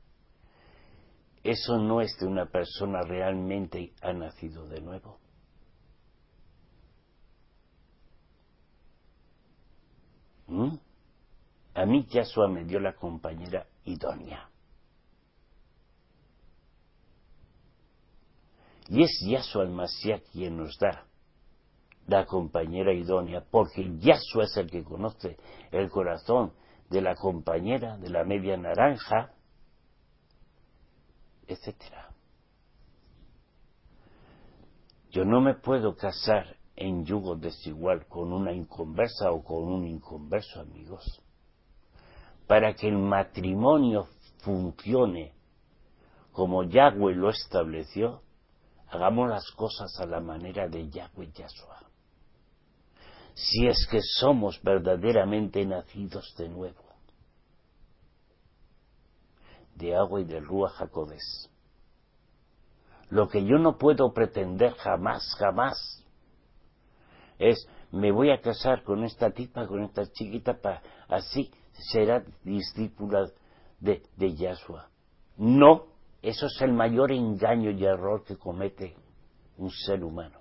Eso no es de una persona realmente ha nacido de nuevo. ¿Mm? A mí Yahshua me dio la compañera idónea. Y es Yahshua el Mashiach quien nos da la compañera idónea, porque Yahshua es el que conoce el corazón de la compañera, de la media naranja, etcétera. Yo no me puedo casar en yugo desigual con una inconversa o con un inconverso, amigos. Para que el matrimonio funcione como Yahweh lo estableció, hagamos las cosas a la manera de Yahweh Yahshua. Si es que somos verdaderamente nacidos de nuevo, de agua y del Ruach HaKodesh. Lo que yo no puedo pretender jamás, jamás, es, me voy a casar con esta tipa, con esta chiquita, para así será discípula de, de Yahshua. No, eso es el mayor engaño y error que comete un ser humano.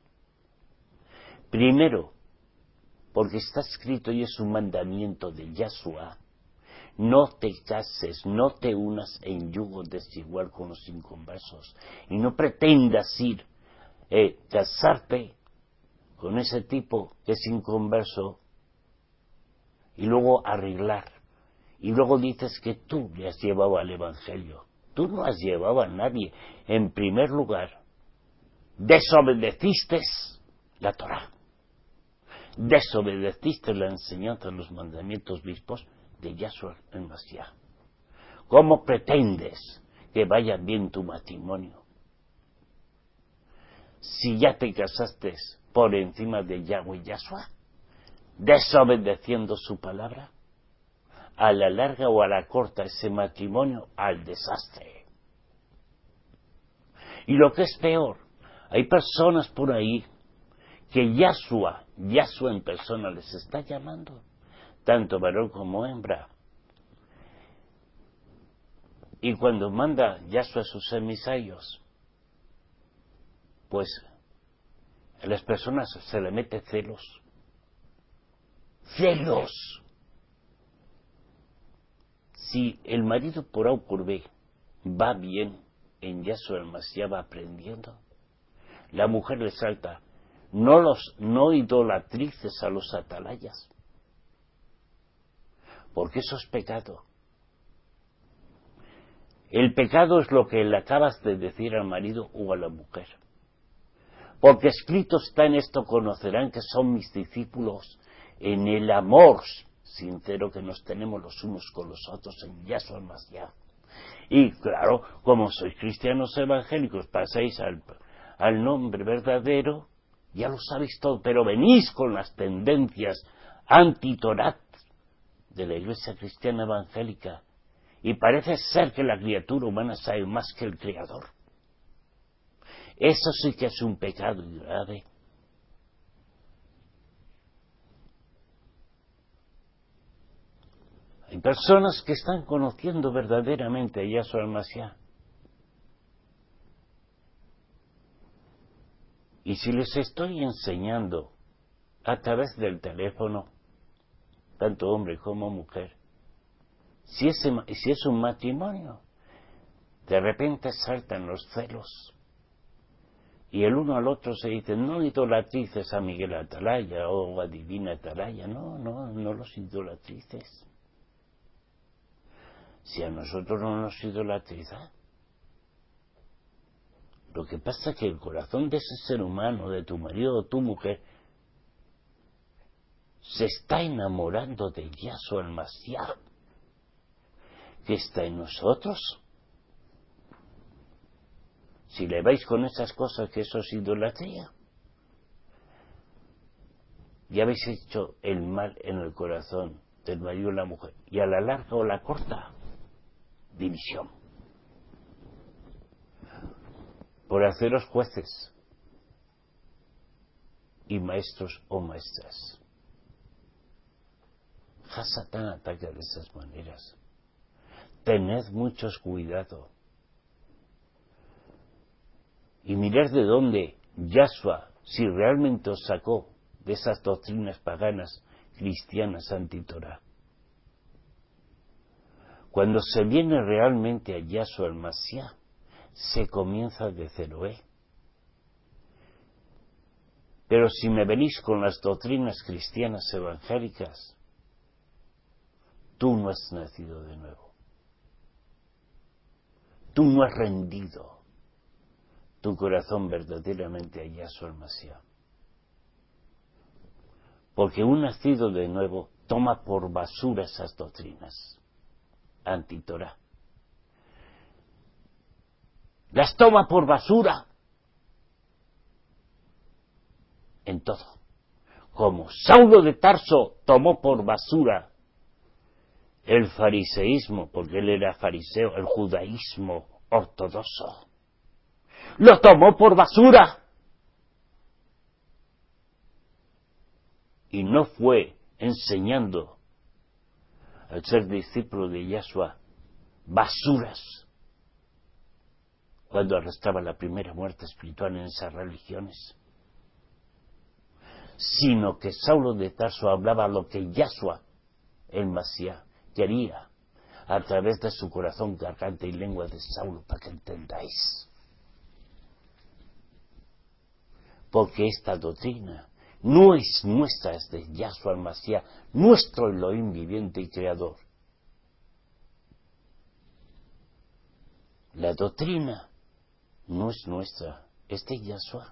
Primero, porque está escrito y es un mandamiento de Yahshua, no te cases, no te unas en yugo desigual con los inconversos, y no pretendas ir, eh, casarte con ese tipo que es inconverso, y luego arreglar, y luego dices que tú le has llevado al Evangelio. Tú no has llevado a nadie. En primer lugar, desobedeciste la Torá, desobedeciste la enseñanza de los mandamientos vistos de Yahshua el Mashiach. ¿Cómo pretendes que vaya bien tu matrimonio si ya te casaste por encima de Yahweh Yahshua, desobedeciendo su palabra? A la larga o a la corta ese matrimonio al desastre. Y lo que es peor, hay personas por ahí que Yahshua, Yahshua en persona les está llamando, tanto varón como hembra. Y cuando manda Yahshua a sus emisarios, pues a las personas se le mete celos. ¡Celos! Si el marido por A o por B va bien, en Yahshua el Mashiach va aprendiendo, la mujer le salta, no los no idolatrices a los atalayas, porque eso es pecado. El pecado es lo que le acabas de decir al marido o a la mujer. Porque escrito está en esto, conocerán que son mis discípulos en el amor sincero que nos tenemos los unos con los otros en Yahshua el Mashiach. Y claro, como sois cristianos evangélicos, pasáis al, al nombre verdadero, ya lo sabéis todo, pero venís con las tendencias anti-Torah de la Iglesia Cristiana Evangélica, y parece ser que la criatura humana sabe más que el Creador. Eso sí que es un pecado grave. Hay personas que están conociendo verdaderamente a Yahshua el Mashiach. Y si les estoy enseñando a través del teléfono, tanto hombre como mujer, si, ese, si es un matrimonio, de repente saltan los celos. Y el uno al otro se dice, no idolatrices a Miguel Atalaya o a Divina Atalaya. No, no, no los idolatrices. Si a nosotros no nos idolatriza. Lo que pasa es que el corazón de ese ser humano, de tu marido o tu mujer, se está enamorando de Yahshua el Mashiach, que está en nosotros. Si le vais con esas cosas, que eso es idolatría, ya habéis hecho el mal en el corazón del marido o la mujer, y a la larga o la corta, división. Por haceros jueces. y maestros o maestras. Hasatán ataca de esas maneras. Tened muchos cuidado. Y mirad de dónde Yahshua, si realmente os sacó de esas doctrinas paganas, cristianas, anti-Torah. Cuando se viene realmente a Yahshua el Mashiach, se comienza de cero, ¿eh? Pero si me venís con las doctrinas cristianas evangélicas, tú no has nacido de nuevo. Tú no has rendido tu corazón verdaderamente a Yahshua el Mashiach. Porque un nacido de nuevo toma por basura esas doctrinas anti-Torah. Las toma por basura en todo. Como Saulo de Tarso tomó por basura el fariseísmo, porque él era fariseo, el judaísmo ortodoxo. Lo tomó por basura. Y no fue enseñando al ser discípulo de Yahshua basuras cuando arrastraba la primera muerte espiritual en esas religiones, sino que Saulo de Tarso hablaba lo que Yahshua, el Mashiach, quería a través de su corazón, garganta y lengua de Saulo, para que entendáis. Porque esta doctrina no es nuestra, es de Yahshua el Mashiach, nuestro Elohim viviente y creador. La doctrina no es nuestra, es de Yahshua.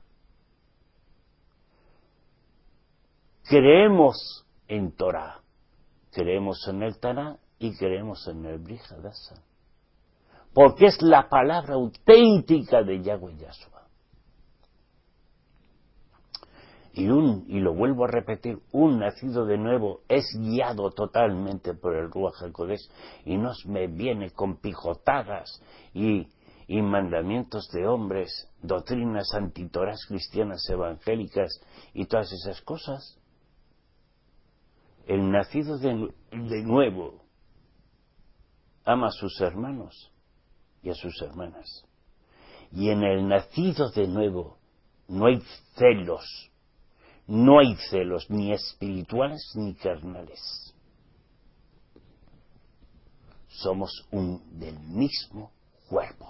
Creemos en Torah, creemos en el Tanaj y creemos en el Brit Hadashah, porque es la palabra auténtica de Yahweh Yahshua. Y, un, y lo vuelvo a repetir, un nacido de nuevo es guiado totalmente por el Ruach HaKodesh y no me viene con pijotadas y, y mandamientos de hombres, doctrinas antitorás cristianas evangélicas y todas esas cosas. El nacido de, de nuevo ama a sus hermanos y a sus hermanas. Y en el nacido de nuevo no hay celos. No hay celos ni espirituales ni carnales. Somos un del mismo cuerpo.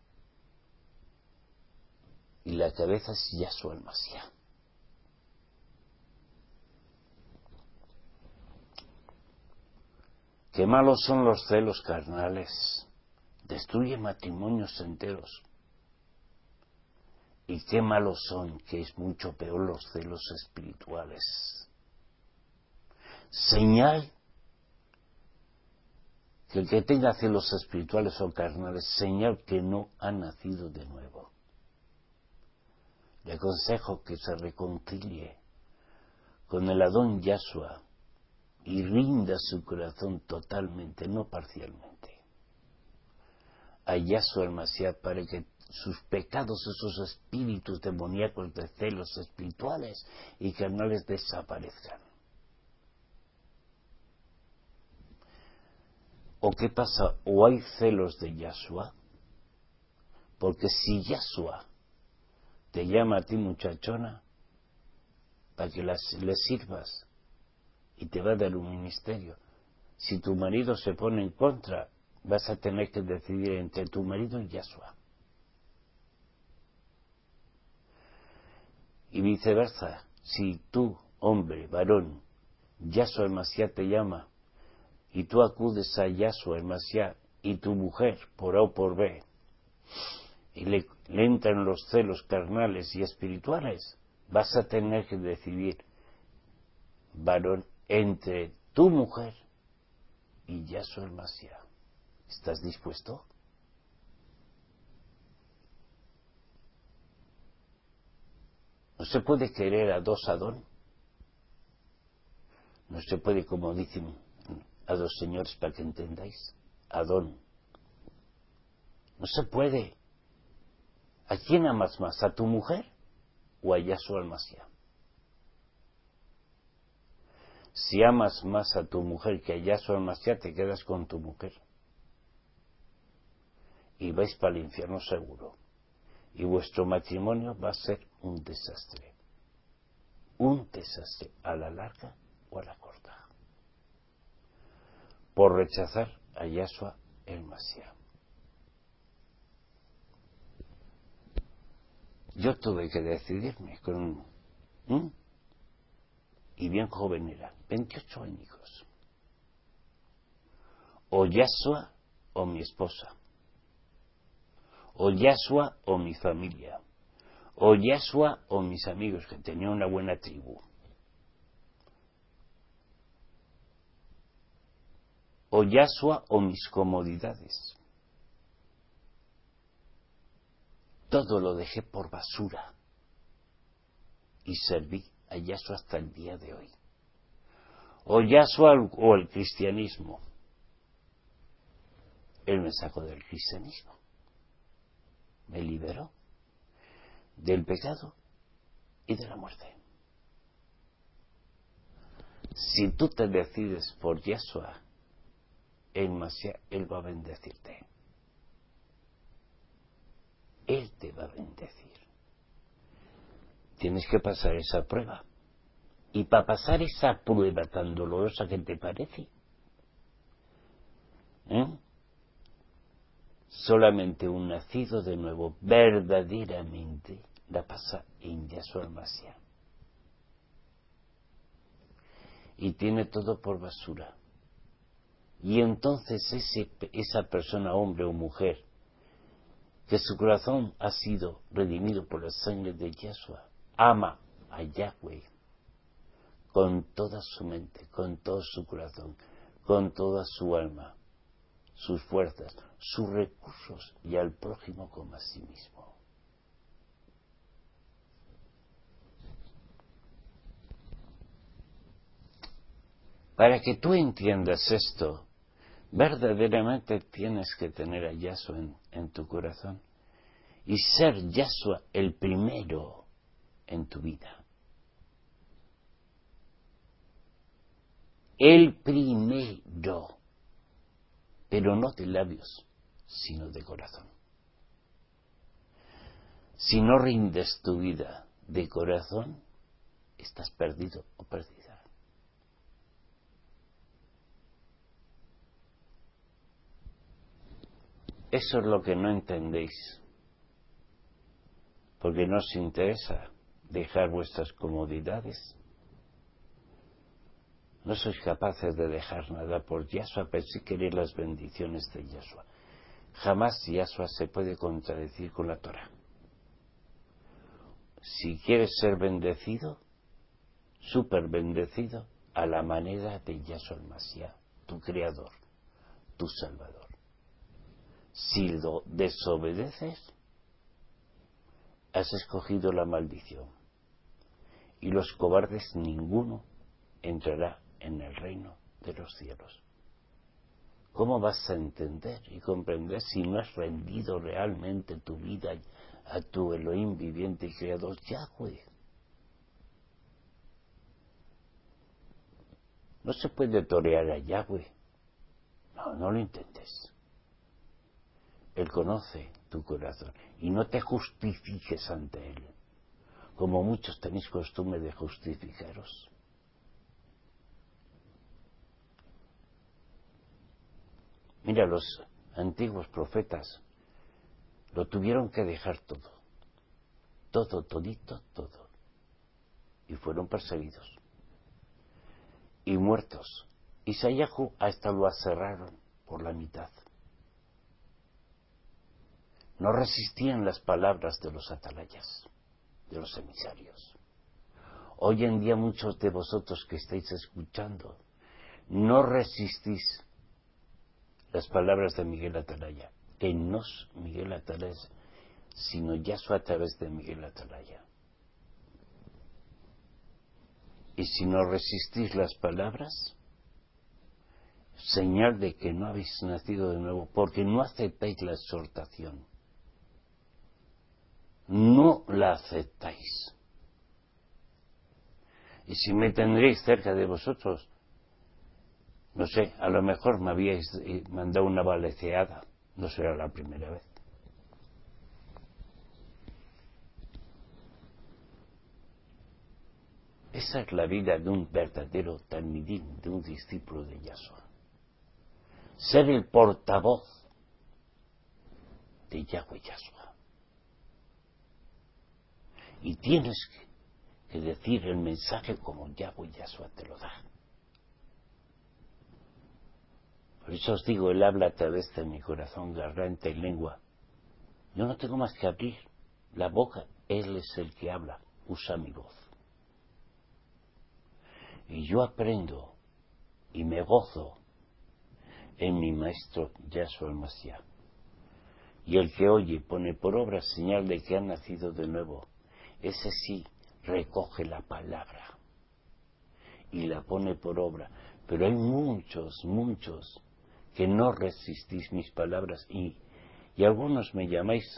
Y la cabeza es Yahshua el Mashiach. Qué malos son los celos carnales. Destruye matrimonios enteros. Y qué malos son, que es mucho peor, los celos espirituales. Señal que el que tenga celos espirituales o carnales, señal que no ha nacido de nuevo. Le aconsejo que se reconcilie con el Adón Yahshua y rinda su corazón totalmente, no parcialmente, a Yahshua el Mashiach, para que sus pecados, esos espíritus demoníacos de celos espirituales y carnales desaparezcan. ¿O qué pasa? ¿O hay celos de Yahshua? Porque si Yahshua te llama a ti, muchachona, para que las, le sirvas y te va a dar un ministerio, si tu marido se pone en contra, vas a tener que decidir entre tu marido y Yahshua. Y viceversa, si tú, hombre, varón, Yahshua el Mashiach te llama y tú acudes a Yahshua el Mashiach y tu mujer, por A o por B, y le, le entran los celos carnales y espirituales, vas a tener que decidir, varón, entre tu mujer y Yahshua el Mashiach. ¿Estás dispuesto? No se puede querer a dos Adón. No se puede, como dicen a dos señores, para que entendáis. Adón. No se puede. ¿A quién amas más? ¿A tu mujer o a Yahshua el Mashiach? Si amas más a tu mujer que a Yahshua Mashiach, te quedas con tu mujer. Y vais para el infierno seguro. Y vuestro matrimonio va a ser un desastre. Un desastre a la larga o a la corta. Por rechazar a Yahshua el Mashiach. Yo tuve que decidirme con... ¿Mm? Y bien joven era, veintiocho años. O Yahshua o mi esposa. O Yahshua o mi familia. O Yahshua o mis amigos, que tenía una buena tribu. O Yahshua o mis comodidades. Todo lo dejé por basura. Y serví a Yahshua hasta el día de hoy. O Yahshua o el cristianismo. Él me sacó del cristianismo. Me liberó del pecado y de la muerte. Si tú te decides por Yahshua, el Mashiach, Él va a bendecirte. Él te va a bendecir. Tienes que pasar esa prueba. Y para pasar esa prueba tan dolorosa que te parece, ¿eh? solamente un nacido de nuevo verdaderamente la pasa en Yahshua el Mashiach. Y tiene todo por basura. Y entonces ese, esa persona, hombre o mujer, que su corazón ha sido redimido por la sangre de Yahshua, ama a Yahweh con toda su mente, con todo su corazón, con toda su alma, sus fuerzas, sus recursos, y al prójimo como a sí mismo. Para que tú entiendas esto, verdaderamente tienes que tener a Yahshua en, en tu corazón y ser Yahshua el primero en tu vida. El primero, pero no de labios, sino de corazón. Si no rindes tu vida de corazón, estás perdido o perdida. Eso es lo que no entendéis, porque no os interesa dejar vuestras comodidades. No sois capaces de dejar nada por Yahshua, pero sí queréis las bendiciones de Yahshua. Jamás Yahshua se puede contradecir con la Torah. Si quieres ser bendecido, súper bendecido, a la manera de Yahshua el Mashiach, tu Creador, tu Salvador. Si lo desobedeces, has escogido la maldición. Y los cobardes ninguno entrará en el reino de los cielos. ¿Cómo vas a entender y comprender si no has rendido realmente tu vida a tu Elohim viviente y creador Yahweh? No se puede torear a Yahweh. No, no lo intentes. Él conoce tu corazón y no te justifiques ante Él, como muchos tenéis costumbre de justificaros. Mira, los antiguos profetas lo tuvieron que dejar todo, todo, todito, todo, y fueron perseguidos y muertos. Isaíahu hasta lo aserraron por la mitad. No resistían las palabras de los atalayas, de los emisarios. Hoy en día muchos de vosotros que estáis escuchando no resistís las palabras de Miguel Atalaya, que no es Miguel Atalaya, sino Yahshua a través de Miguel Atalaya. Y si no resistís las palabras, señal de que no habéis nacido de nuevo, porque no aceptáis la exhortación. No la aceptáis. Y si me tendréis cerca de vosotros, no sé, a lo mejor me habíais mandado una baleceada, no será la primera vez. Esa es la vida de un verdadero talmidín, de un discípulo de Yahshua. Ser el portavoz de Yahweh Yahshua. Y tienes que, que decir el mensaje como Yahweh Yahshua te lo da. Por eso os digo, Él habla a través de mi corazón, garganta y lengua. Yo no tengo más que abrir la boca, Él es el que habla, usa mi voz. Y yo aprendo y me gozo en mi maestro Yahshua el Mashiach. Y el que oye pone por obra señal de que ha nacido de nuevo. Ese sí recoge la palabra y la pone por obra. Pero hay muchos, muchos que no resistís mis palabras y, y algunos me llamáis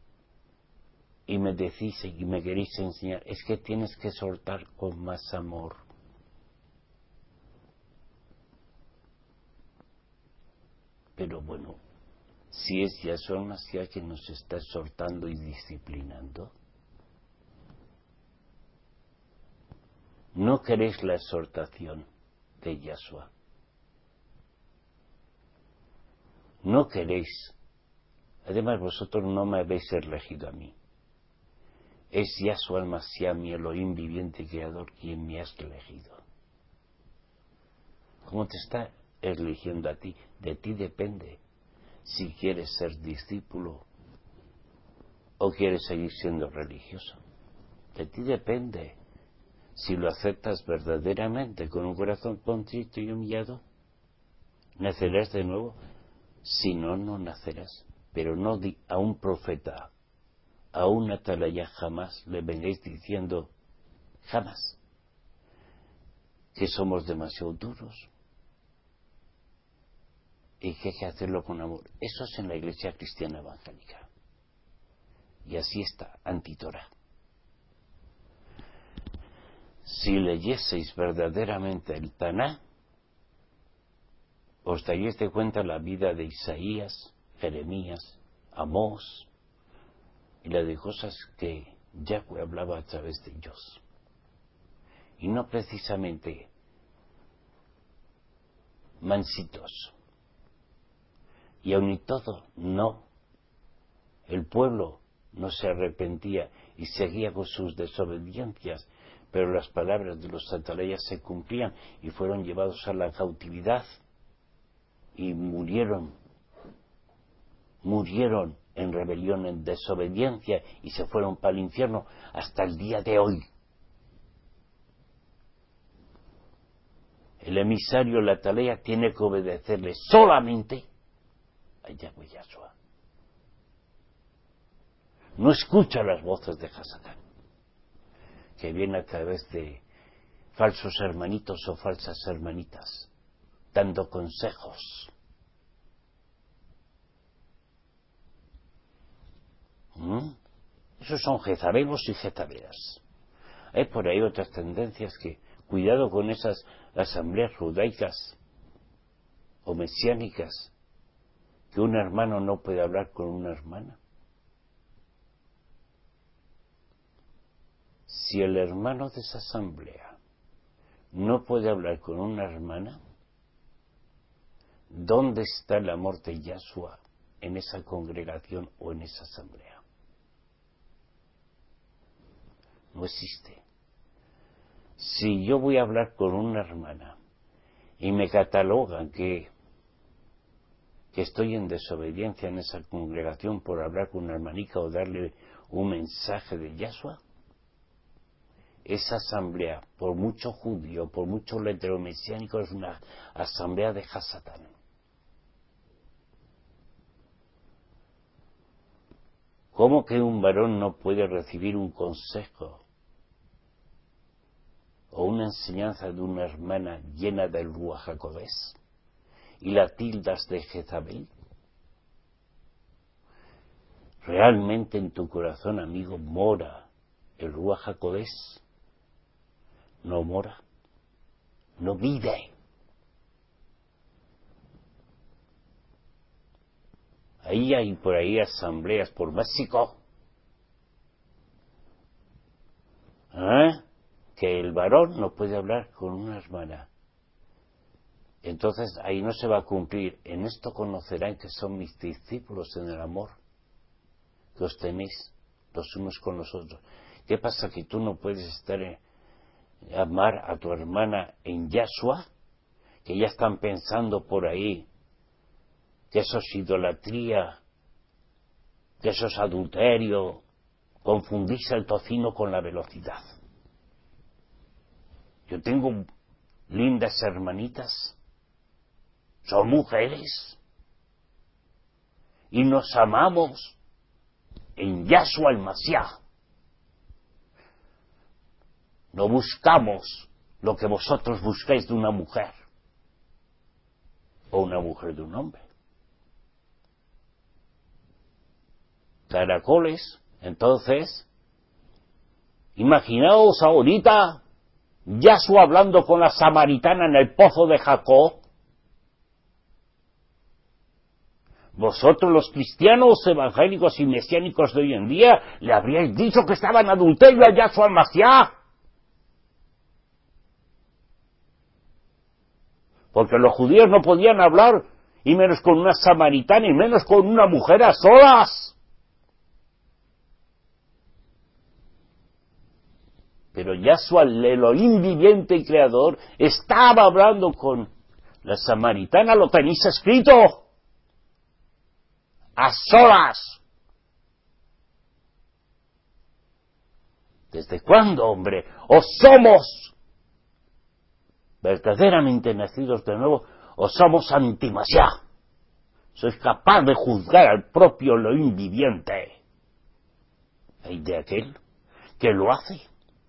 y me decís y me queréis enseñar. Es que tienes que soltar con más amor. Pero bueno, si es Yahshua Mashiach que nos está exhortando y disciplinando, no queréis la exhortación de Yahshua. No queréis. Además, vosotros no me habéis elegido a mí. Es Yahshua el Mashiach, mi Elohim viviente y creador, quien me has elegido. ¿Cómo te está eligiendo a ti? De ti depende si quieres ser discípulo o quieres seguir siendo religioso. De ti depende si lo aceptas verdaderamente con un corazón contrito y humillado. Nacerás de nuevo. Si no, no nacerás. Pero no di a un profeta, a un atalaya, jamás le vengáis diciendo, jamás, que somos demasiado duros y que hay que hacerlo con amor. Eso es en la Iglesia Cristiana Evangélica. Y así está, antitorá. Si leyeseis verdaderamente el Taná, os daríais de cuenta la vida de Isaías, Jeremías, Amós y la de cosas que Yahweh hablaba a través de ellos. Y no precisamente mansitos. Y aun y todo, no. El pueblo no se arrepentía y seguía con sus desobediencias, pero las palabras de los atalayas se cumplían y fueron llevados a la cautividad y murieron, murieron en rebelión, en desobediencia y se fueron para el infierno hasta el día de hoy. El emisario, la atalaya, tiene que obedecerle solamente a Yahweh Yahshua. No escucha las voces de Hasatán, que viene a través de falsos hermanitos o falsas hermanitas, dando consejos. ¿Mm? Esos son jezabelos y jezabelas. Hay por ahí otras tendencias que, cuidado con esas asambleas judaicas o mesiánicas, que un hermano no puede hablar con una hermana. Si el hermano de esa asamblea no puede hablar con una hermana, ¿dónde está el amor de Yahshua en esa congregación o en esa asamblea? No existe. Si yo voy a hablar con una hermana y me catalogan que, que estoy en desobediencia en esa congregación por hablar con una hermanica o darle un mensaje de Yahshua, esa asamblea, por mucho judío, por mucho letrero mesiánico, es una asamblea de Hasatán. ¿Cómo que un varón no puede recibir un consejo o una enseñanza de una hermana llena del Ruach HaKodesh y la tildas de Jezabel? Realmente en tu corazón, amigo, mora el Ruach HaKodesh. no mora, no vive. Ahí hay por ahí asambleas por México, ¿eh? Que el varón no puede hablar con una hermana. Entonces ahí no se va a cumplir. En esto conocerán que son mis discípulos en el amor que os tenéis los unos con los otros. ¿Qué pasa? Que tú no puedes estar en, amar a tu hermana en Yahshua, que ya están pensando por ahí que eso es idolatría, que eso es adulterio, confundís el tocino con la velocidad. Yo tengo lindas hermanitas, son mujeres, y nos amamos en Yahshua el Mashiach. No buscamos lo que vosotros buscáis de una mujer, o una mujer de un hombre. Caracoles, entonces, imaginaos ahorita Yahshua hablando con la samaritana en el pozo de Jacob. Vosotros los cristianos evangélicos y mesiánicos de hoy en día le habríais dicho que estaba en adulterio a Yahshua el Mashiach. Porque los judíos no podían hablar, y menos con una samaritana, y menos con una mujer a solas. Pero Yahshua, el Elohim viviente y creador, estaba hablando con la samaritana, lo tenéis escrito, a solas. ¿Desde cuándo, hombre? ¿O somos verdaderamente nacidos de nuevo, o somos anti-Mashiach? Sois capaz de juzgar al propio Elohim viviente. Hay de aquel que lo hace.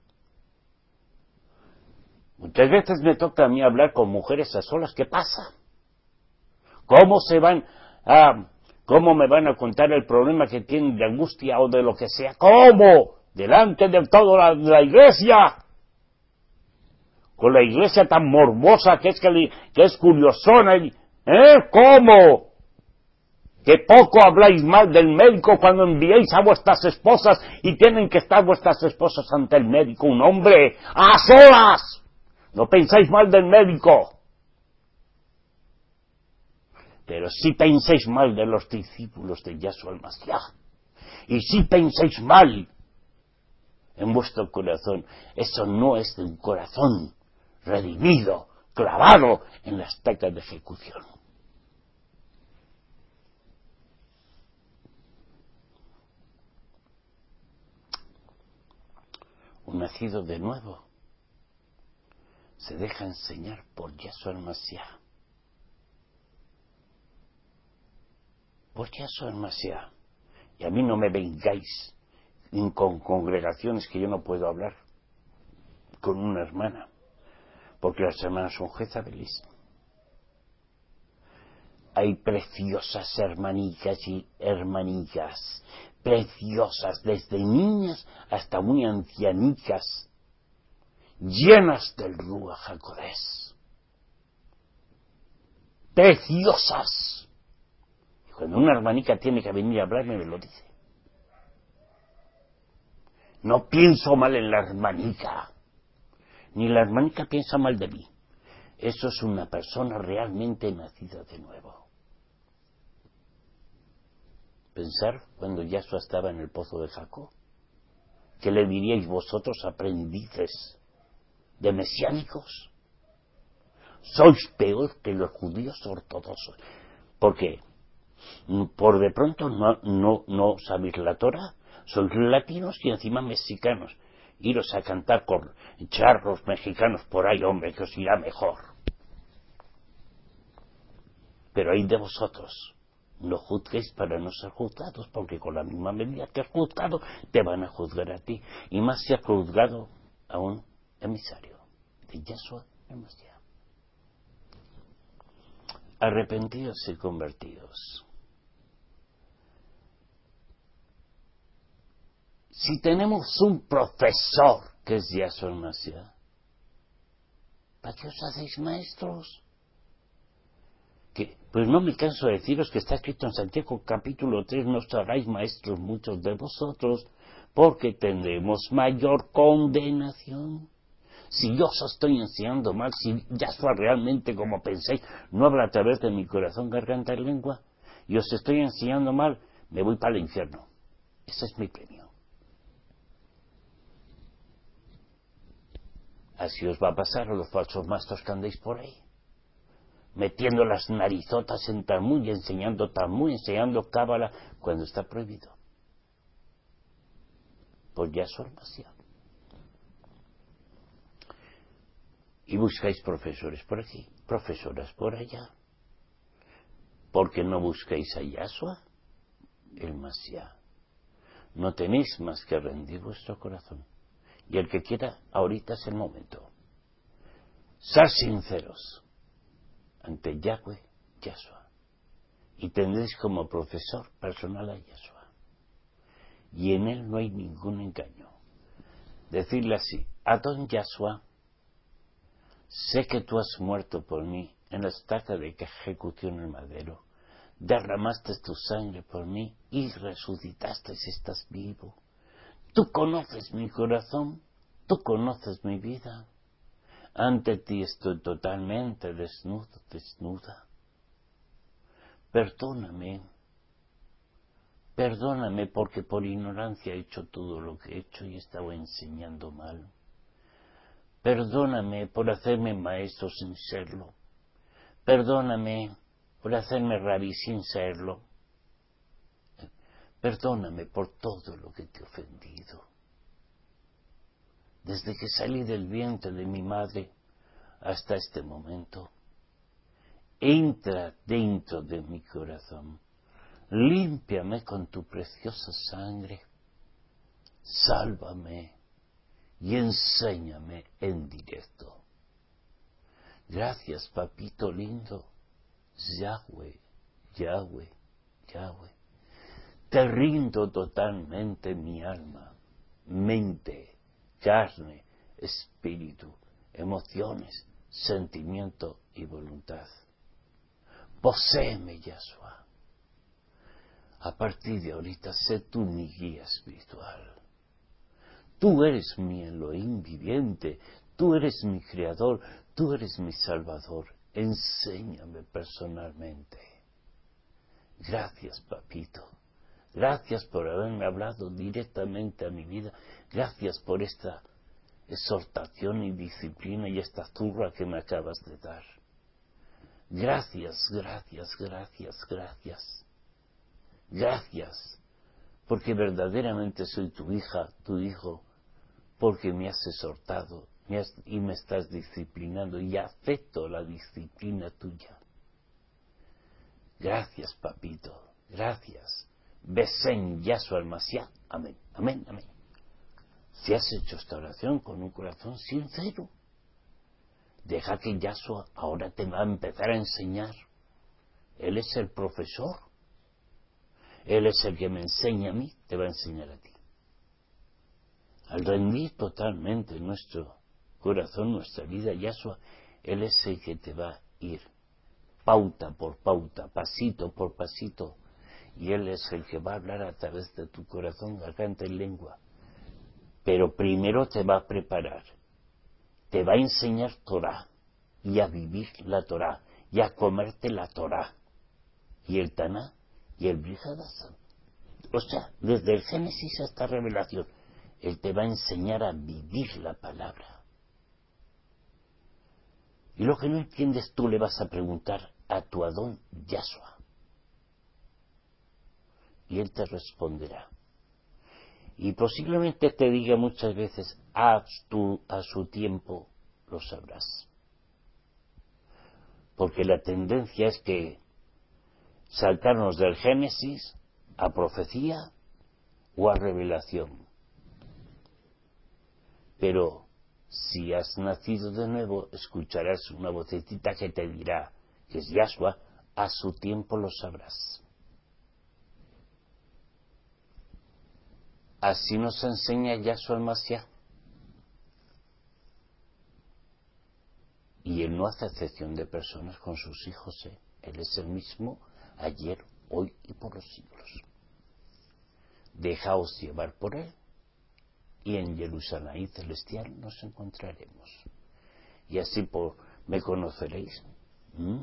Muchas veces me toca a mí hablar con mujeres a solas. ¿Qué pasa? ¿Cómo se van a, cómo me van a contar el problema que tienen de angustia o de lo que sea? ¿Cómo? Delante de toda la, la iglesia. Con la iglesia tan morbosa que es, que, que es curiosona. ¿Eh? ¿Cómo? Que poco habláis mal del médico cuando enviáis a vuestras esposas y tienen que estar vuestras esposas ante el médico, un hombre, a solas. No pensáis mal del médico, pero sí pensáis mal de los discípulos de Yahshua el Mashiach. Y sí pensáis mal en vuestro corazón. Eso no es de un corazón redimido, clavado en la estaca de ejecución. Un nacido de nuevo se deja enseñar por Yahshua el Mashiach. Por Yahshua el Mashiach. Y a mí no me vengáis con congregaciones que yo no puedo hablar con una hermana, porque las hermanas son Jezabelis. Hay preciosas hermanicas y hermanicas, preciosas, desde niñas hasta muy ancianicas, llenas del Ruach HaKodesh, preciosas. Y cuando una hermanica tiene que venir a hablarme, me lo dice. No pienso mal en la hermanica, ni la hermanica piensa mal de mí. Eso es una persona realmente nacida de nuevo. Pensar cuando Yahshua estaba en el pozo de Jacob, ¿qué le diríais vosotros, aprendices de mesiánicos? Sois peor que los judíos ortodoxos. ¿Por qué? Por de pronto no, no, no sabéis la Torah, sois latinos y encima mexicanos. Iros a cantar con charros mexicanos por ahí, hombre, que os irá mejor. Pero hay de vosotros, no juzguéis para no ser juzgados, porque con la misma medida que has juzgado, te van a juzgar a ti. Y más si has juzgado a un emisario de Yahshua el Mashiach. Arrepentidos y convertidos. Si tenemos un profesor que es Yahshua el Mashiach, ¿Para qué os hacéis maestros? Que, pues no me canso de deciros que está escrito en Santiago capítulo tres, no os hagáis maestros muchos de vosotros, porque tendremos mayor condenación. Si yo os estoy enseñando mal, si Yahshua realmente, como pensáis, no habla a través de mi corazón, garganta y lengua, y os estoy enseñando mal, me voy para el infierno. Ese es mi premio. Así os va a pasar a los falsos maestros que andéis por ahí, metiendo las narizotas en Talmud y enseñando Talmud, enseñando Cábala, cuando está prohibido. Pues ya son demasiado. Y buscáis profesores por aquí, profesoras por allá. ¿Por qué no buscáis a Yahshua, el Mashiach? No tenéis más que rendir vuestro corazón. Y el que quiera, ahorita es el momento. Ser sinceros ante Yahweh, Yahshua. Y tendréis como profesor personal a Yahshua. Y en él no hay ningún engaño. Decirle así: Adón Yahshua, sé que tú has muerto por mí en la estaca de que ejecuté en el madero. Derramaste tu sangre por mí y resucitaste si estás vivo. Tú conoces mi corazón, tú conoces mi vida. Ante ti estoy totalmente desnudo, desnuda. Perdóname, perdóname porque por ignorancia he hecho todo lo que he hecho y estaba enseñando mal. Perdóname por hacerme maestro sin serlo. Perdóname por hacerme rabí sin serlo. Perdóname por todo lo que te he ofendido. Desde que salí del vientre de mi madre hasta este momento, entra dentro de mi corazón. Límpiame con tu preciosa sangre. Sálvame y enséñame en directo. Gracias, papito lindo. Yahweh, Yahweh, Yahweh. Te rindo totalmente mi alma, mente, carne, espíritu, emociones, sentimiento y voluntad. Poséeme, Yahshua. A partir de ahorita sé tú mi guía espiritual. Tú eres mi Elohim viviente, tú eres mi creador, tú eres mi salvador. Enséñame personalmente. Gracias, papito. Gracias por haberme hablado directamente a mi vida. Gracias por esta exhortación y disciplina y esta zurra que me acabas de dar. Gracias, gracias, gracias, gracias. Gracias, porque verdaderamente soy tu hija, tu hijo, porque me has exhortado me has, y me estás disciplinando y acepto la disciplina tuya. Gracias, papito, gracias. Besen Yahshua el Mashiach. Amén, amén, amén. Si has hecho esta oración con un corazón sincero, deja que Yahshua ahora te va a empezar a enseñar. Él es el profesor. Él es el que me enseña a mí, te va a enseñar a ti. Al rendir totalmente nuestro corazón, nuestra vida, Yahshua, Él es el que te va a ir pauta por pauta, pasito por pasito, y Él es el que va a hablar a través de tu corazón, garganta y lengua. Pero primero te va a preparar, te va a enseñar Torah, y a vivir la Torah, y a comerte la Torah, y el Taná, y el Brit Hadashah. O sea, desde el Génesis hasta Revelación, Él te va a enseñar a vivir la palabra. Y lo que no entiendes tú le vas a preguntar a tu Adón Yahshua. Y Él te responderá. Y posiblemente te diga muchas veces, a, tu, a su tiempo lo sabrás. Porque la tendencia es que saltarnos del Génesis a profecía o a revelación. Pero si has nacido de nuevo, escucharás una vocecita que te dirá que es Yahshua, a su tiempo lo sabrás. Así nos enseña Yahshua el Mashiach. Y Él no hace excepción de personas con sus hijos, ¿eh? Él es el mismo ayer, hoy y por los siglos. Dejaos llevar por Él, y en Jerusalén celestial nos encontraremos. Y así por, me conoceréis. ¿Mm?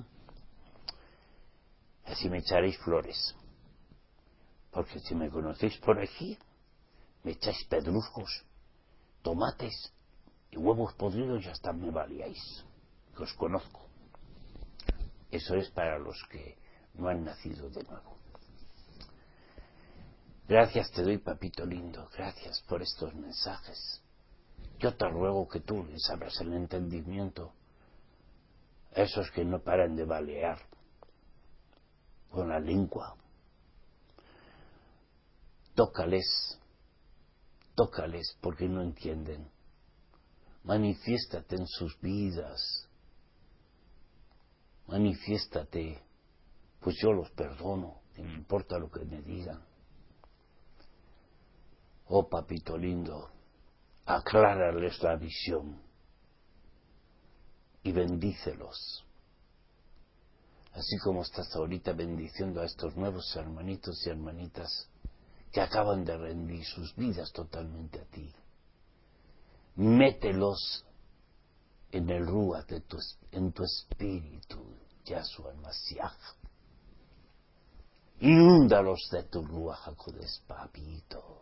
Así me echaréis flores. Porque si me conocéis por aquí, me echáis pedruscos, tomates y huevos podridos y hasta me valíais. Que os conozco. Eso es para los que no han nacido de nuevo. Gracias te doy, papito lindo, gracias por estos mensajes. Yo te ruego que tú les abras el entendimiento a esos que no paran de balear con la lengua. Tócales, tócales porque no entienden. Manifiéstate en sus vidas. Manifiéstate, pues yo los perdono, no me importa lo que me digan. Oh, papito lindo, aclárales la visión y bendícelos. Así como estás ahorita bendiciendo a estos nuevos hermanitos y hermanitas que acaban de rendir sus vidas totalmente a ti. Mételos en el Ruach de tu, en tu espíritu, Yahshua Mashiach. Inúndalos de tu Ruach HaKodesh, papito.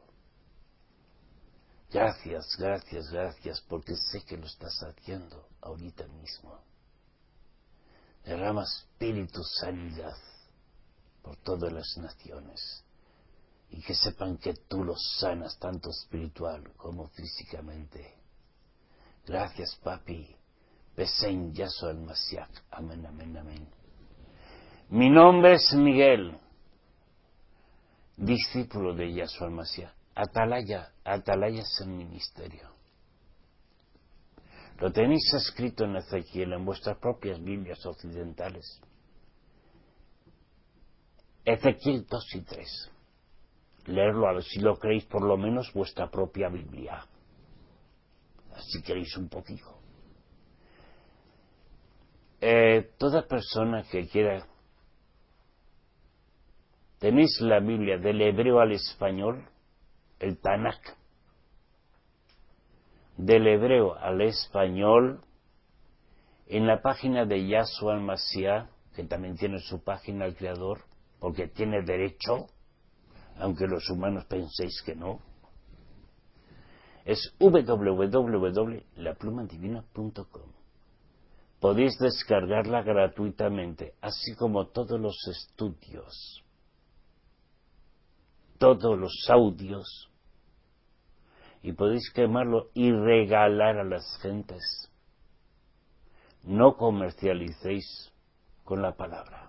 Gracias, gracias, gracias, porque sé que lo estás haciendo ahorita mismo. Derrama espíritu sanidad por todas las naciones y que sepan que tú los sanas tanto espiritual como físicamente. Gracias, papi. Besen Yahshua el Mashiach. Amén, amén, amén. Mi nombre es Miguel, discípulo de Yahshua el Mashiach. Atalaya, Atalaya es el ministerio. Lo tenéis escrito en Ezequiel, en vuestras propias Biblias occidentales. Ezequiel dos y tres. Leerlo a ver si lo creéis, por lo menos vuestra propia Biblia. Así queréis un poquito. Eh, toda persona que quiera... Tenéis la Biblia del hebreo al español, el Tanakh. Del hebreo al español, en la página de Yahshua el-Mashiach, que también tiene su página el Creador, porque tiene derecho, aunque los humanos penséis que no, es doble u doble u doble u punto la pluma divina punto com. Podéis descargarla gratuitamente, así como todos los estudios, todos los audios, y podéis quemarlo y regalar a las gentes. No comercialicéis con la palabra.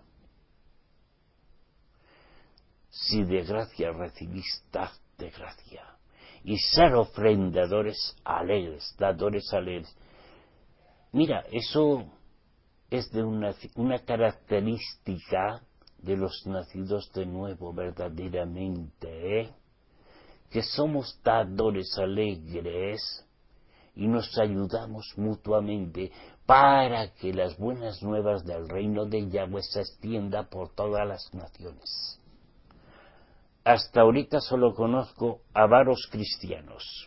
Si de gracia recibís, dad de gracia. Y ser ofrendadores alegres, dadores alegres. Mira, eso es de una, una característica de los nacidos de nuevo verdaderamente, ¿eh? Que somos dadores alegres y nos ayudamos mutuamente para que las buenas nuevas del reino de Yahweh se extienda por todas las naciones. Hasta ahorita solo conozco avaros cristianos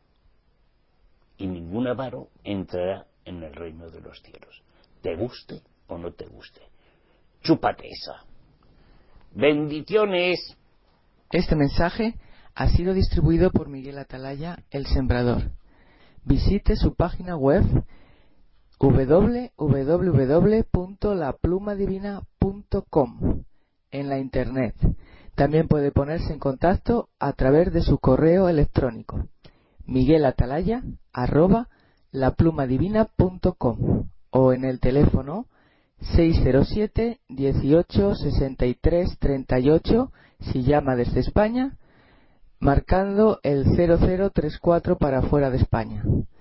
y ningún avaro entrará en el reino de los cielos, te guste o no te guste. Chúpate esa. Bendiciones. Este mensaje ha sido distribuido por Miguel Atalaya, el Sembrador. Visite su página web doble u doble u doble u punto la pluma divina punto com en la internet. También puede ponerse en contacto a través de su correo electrónico miguelatalaya arroba la pluma divina punto com o en el teléfono seis cero siete, dieciocho, sesenta y tres, treinta y ocho si llama desde España, marcando el cero cero tres cuatro para fuera de España.